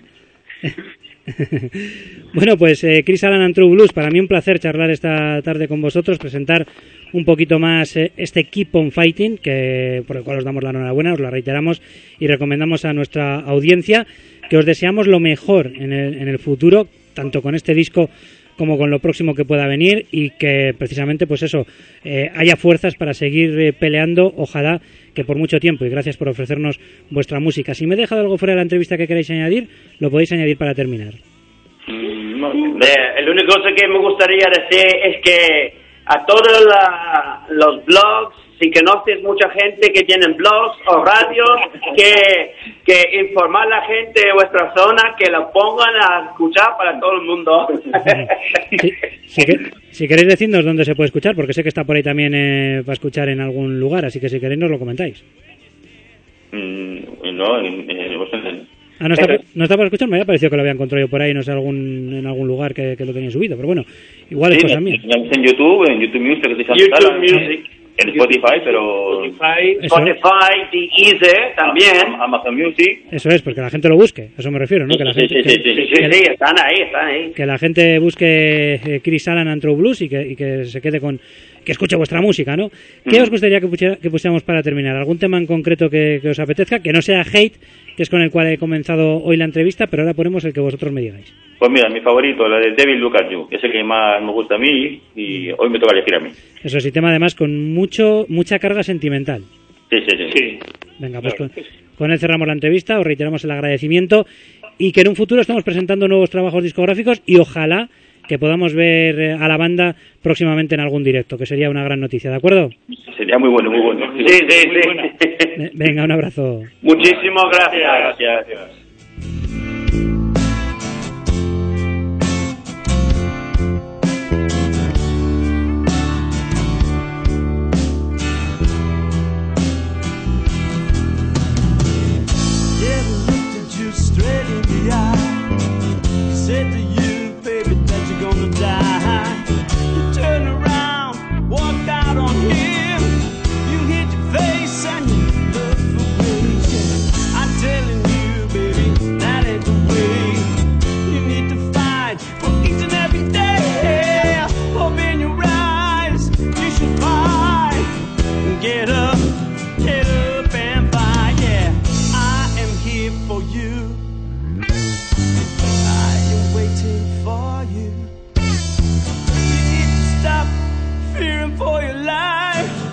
Bueno, pues Chris Alan and True Blues, para mí un placer charlar esta tarde con vosotros, presentar un poquito más este Keep on Fighting, por el cual os damos la enhorabuena, os la reiteramos y recomendamos a nuestra audiencia que os deseamos lo mejor en el futuro, tanto con este disco como con lo próximo que pueda venir, y que precisamente pues eso, haya fuerzas para seguir peleando, ojalá que por mucho tiempo, y gracias por ofrecernos vuestra música. Si me he dejado algo fuera de la entrevista que queráis añadir, lo podéis añadir para terminar. La única cosa que me gustaría decir es que a todos los blogs, si conoces mucha gente que tienen blogs o radios, que informar a la gente de vuestra zona, que lo pongan a escuchar para todo el mundo. Si queréis decirnos dónde se puede escuchar, porque sé que está por ahí también para escuchar en algún lugar, así que si queréis nos lo comentáis. ¿No está para escuchar? Me había parecido que lo había encontrado yo por ahí, no sé, en algún lugar que lo tenían subido, pero bueno, igual es cosa mía. En YouTube Music, en Spotify, pero... Spotify, Deezer también. Amazon Music. Eso es, porque la gente lo busque, a eso me refiero, ¿no? Que la gente, sí, están ahí. Que la gente busque Chris Alan and True Blues y que se quede con... que escuche vuestra música, ¿no? ¿Qué os gustaría que pusiéramos para terminar? ¿Algún tema en concreto que os apetezca? Que no sea Hate, que es con el cual he comenzado hoy la entrevista, pero ahora ponemos el que vosotros me digáis. Pues mira, mi favorito, la del Devil Look at You, que es el que más me gusta a mí y hoy me toca elegir a mí. Eso sí, tema además con mucha carga sentimental. Sí. Venga, pues con él cerramos la entrevista, os reiteramos el agradecimiento y que en un futuro estamos presentando nuevos trabajos discográficos y ojalá que podamos ver a la banda próximamente en algún directo, que sería una gran noticia, ¿de acuerdo? Sería muy bueno. Sí. Venga, un abrazo. Muchísimas gracias. Gracias. Said to you, baby, that you're gonna die. You turned around, walked out on him. You hit your face and you looked away. I'm telling you, baby, that ain't the way. You need to fight for each and every day. Open your eyes, you should fight. Get up and fight. Yeah, I am here for you. Waiting for you. You need to stop fearing for your life.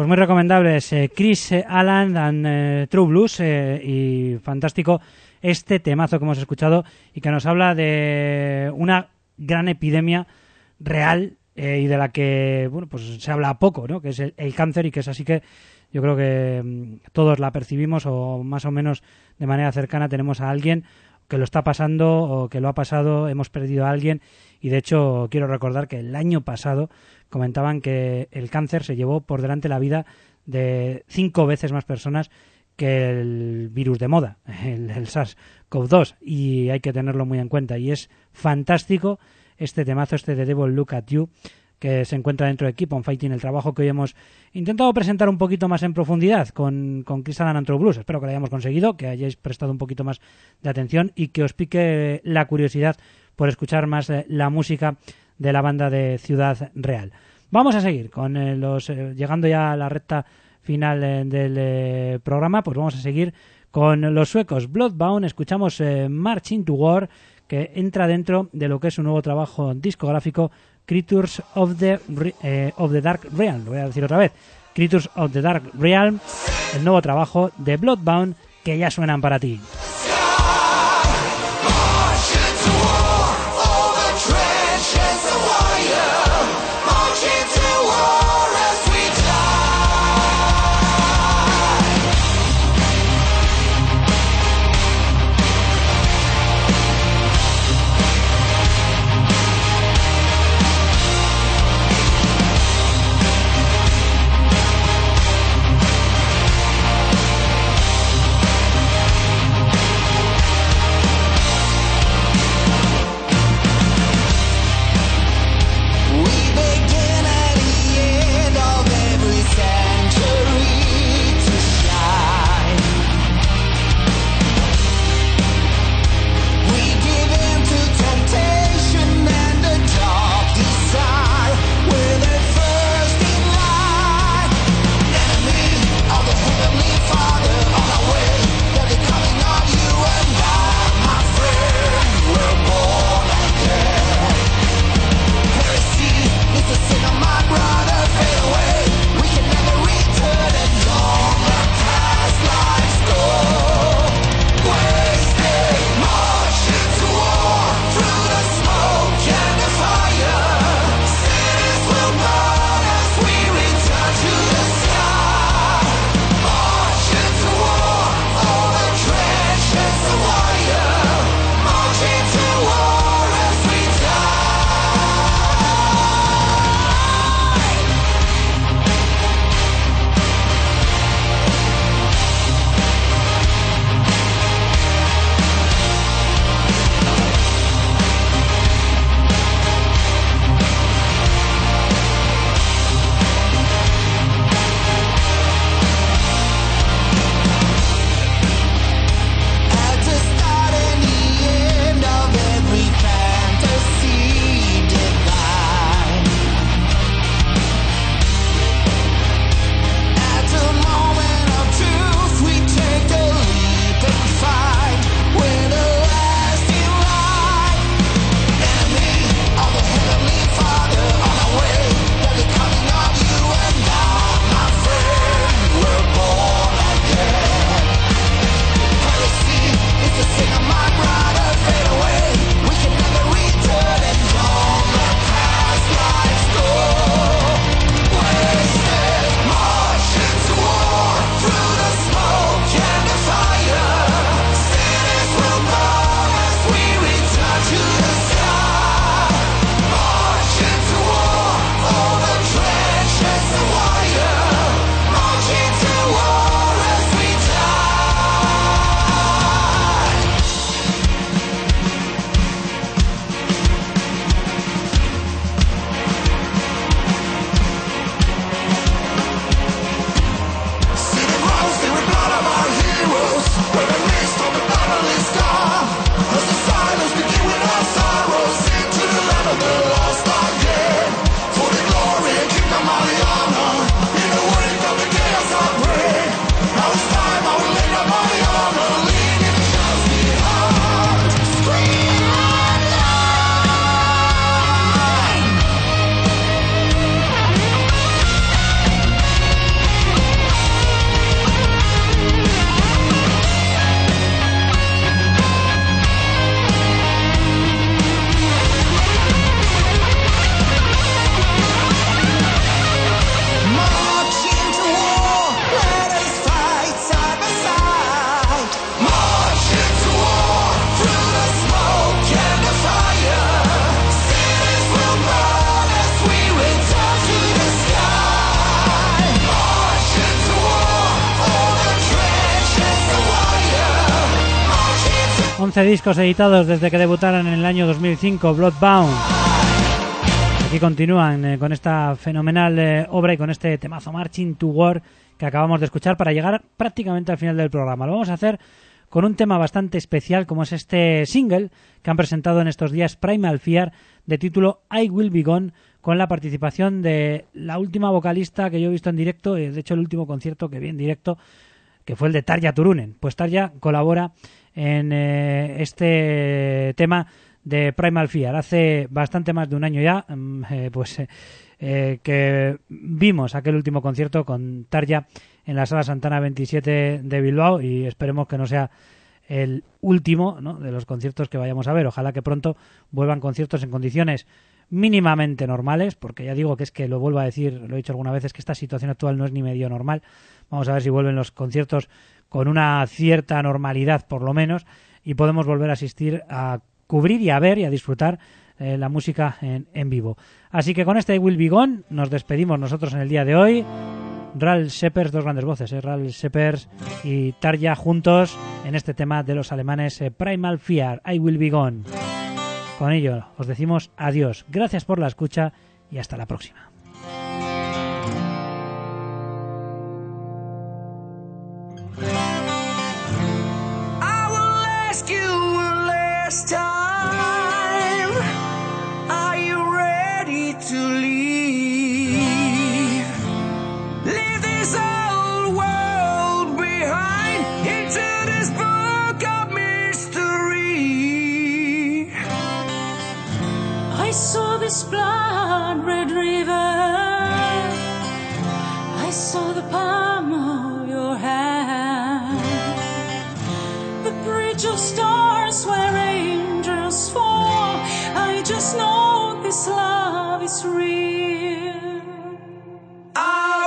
Pues muy recomendables, Chris Alan and True Blues, y fantástico este temazo que hemos escuchado y que nos habla de una gran epidemia real y de la que bueno pues se habla poco, ¿no? Que es el cáncer, y que es así que yo creo que todos la percibimos, o más o menos de manera cercana tenemos a alguien que lo está pasando o que lo ha pasado, hemos perdido a alguien. Y de hecho quiero recordar que el año pasado comentaban que el cáncer se llevó por delante la vida de 5 veces más personas que el virus de moda, el SARS-CoV-2, y hay que tenerlo muy en cuenta. Y es fantástico este temazo, este de Devil Look at You, que se encuentra dentro de Keep on Fighting, el trabajo que hoy hemos intentado presentar un poquito más en profundidad con Chris Alan and True Blues. Espero que lo hayamos conseguido, que hayáis prestado un poquito más de atención y que os pique la curiosidad por escuchar más la música de la banda de Ciudad Real. Vamos a seguir con llegando ya a la recta final del programa, pues vamos a seguir con los suecos Bloodbound. Escuchamos March into War, que entra dentro de lo que es un nuevo trabajo discográfico, Creatures of the Dark Realm. Lo voy a decir otra vez, Creatures of the Dark Realm, el nuevo trabajo de Bloodbound, que ya suenan para ti. 11 discos editados desde que debutaron en el año 2005, Bloodbound. Aquí continúan con esta fenomenal obra y con este temazo Marching to War que acabamos de escuchar para llegar prácticamente al final del programa. Lo vamos a hacer con un tema bastante especial como es este single que han presentado en estos días, Primal Fear, de título I Will Be Gone, con la participación de la última vocalista que yo he visto en directo, de hecho el último concierto que vi en directo, que fue el de Tarja Turunen. Pues Tarja colabora en este tema de Primal Fear. Hace bastante más de un año ya que vimos aquel último concierto con Tarja en la Sala Santana 27 de Bilbao y esperemos que no sea el último, ¿no?, de los conciertos que vayamos a ver. Ojalá que pronto vuelvan conciertos en condiciones mínimamente normales, porque ya digo que es que, lo vuelvo a decir, lo he dicho alguna vez, es que esta situación actual no es ni medio normal. Vamos a ver si vuelven los conciertos con una cierta normalidad por lo menos y podemos volver a asistir a cubrir y a ver y a disfrutar la música en vivo. Así que con este I Will Be Gone nos despedimos nosotros en el día de hoy. Ralf Scheepers, dos grandes voces, Ralf Scheepers y Tarja juntos en este tema de los alemanes, Primal Fear, I Will Be Gone. Con ello os decimos adiós, gracias por la escucha y hasta la próxima. I will ask you one last time, are you ready to leave? Leave this old world behind into this book of mystery. I saw this blood red river, I saw the palm of your hand, the bridge of stars where angels fall. I just know this love is real. I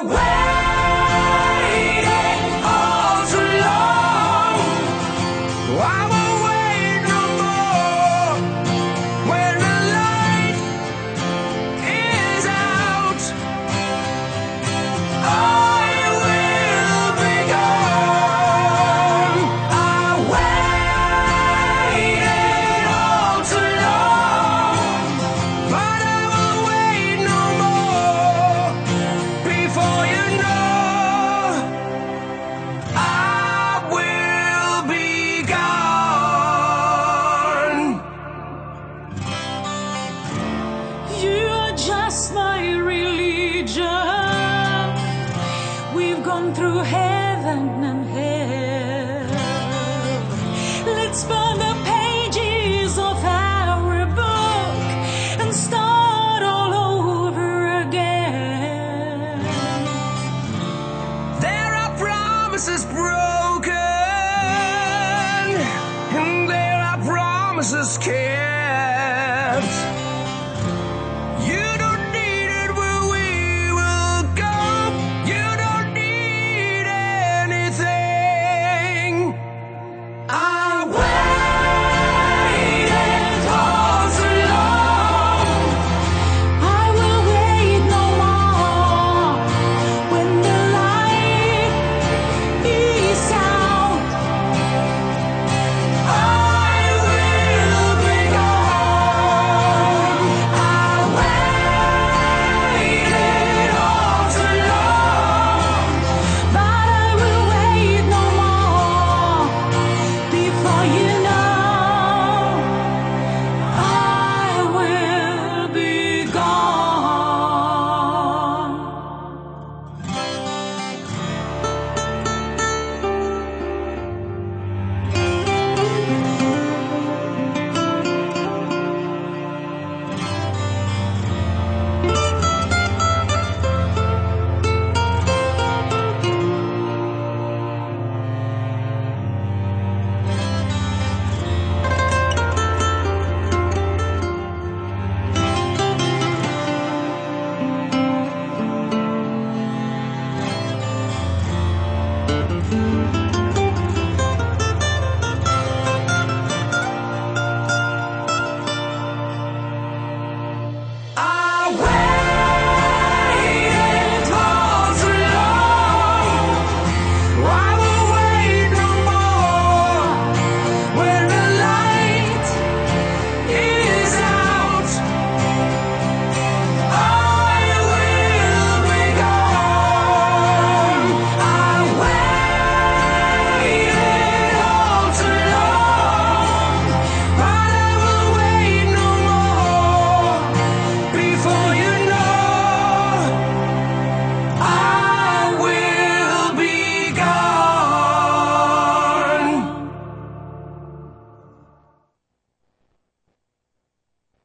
waited all too long, I won't wait no more. When the light is out, I will be gone. I waited all too long, but I won't wait no more. Before you know, I will be gone. You are just my religion. We've gone through heaven and hell. Let's burn the pages of our book and start all over again. There are promises broken, and there are promises kept. You don't need it where we will go. You don't need anything. I waited all too long, I will wait no more. When the light is out, I will be gone. I waited all too long, but I will wait no more. Before you know, I will be gone.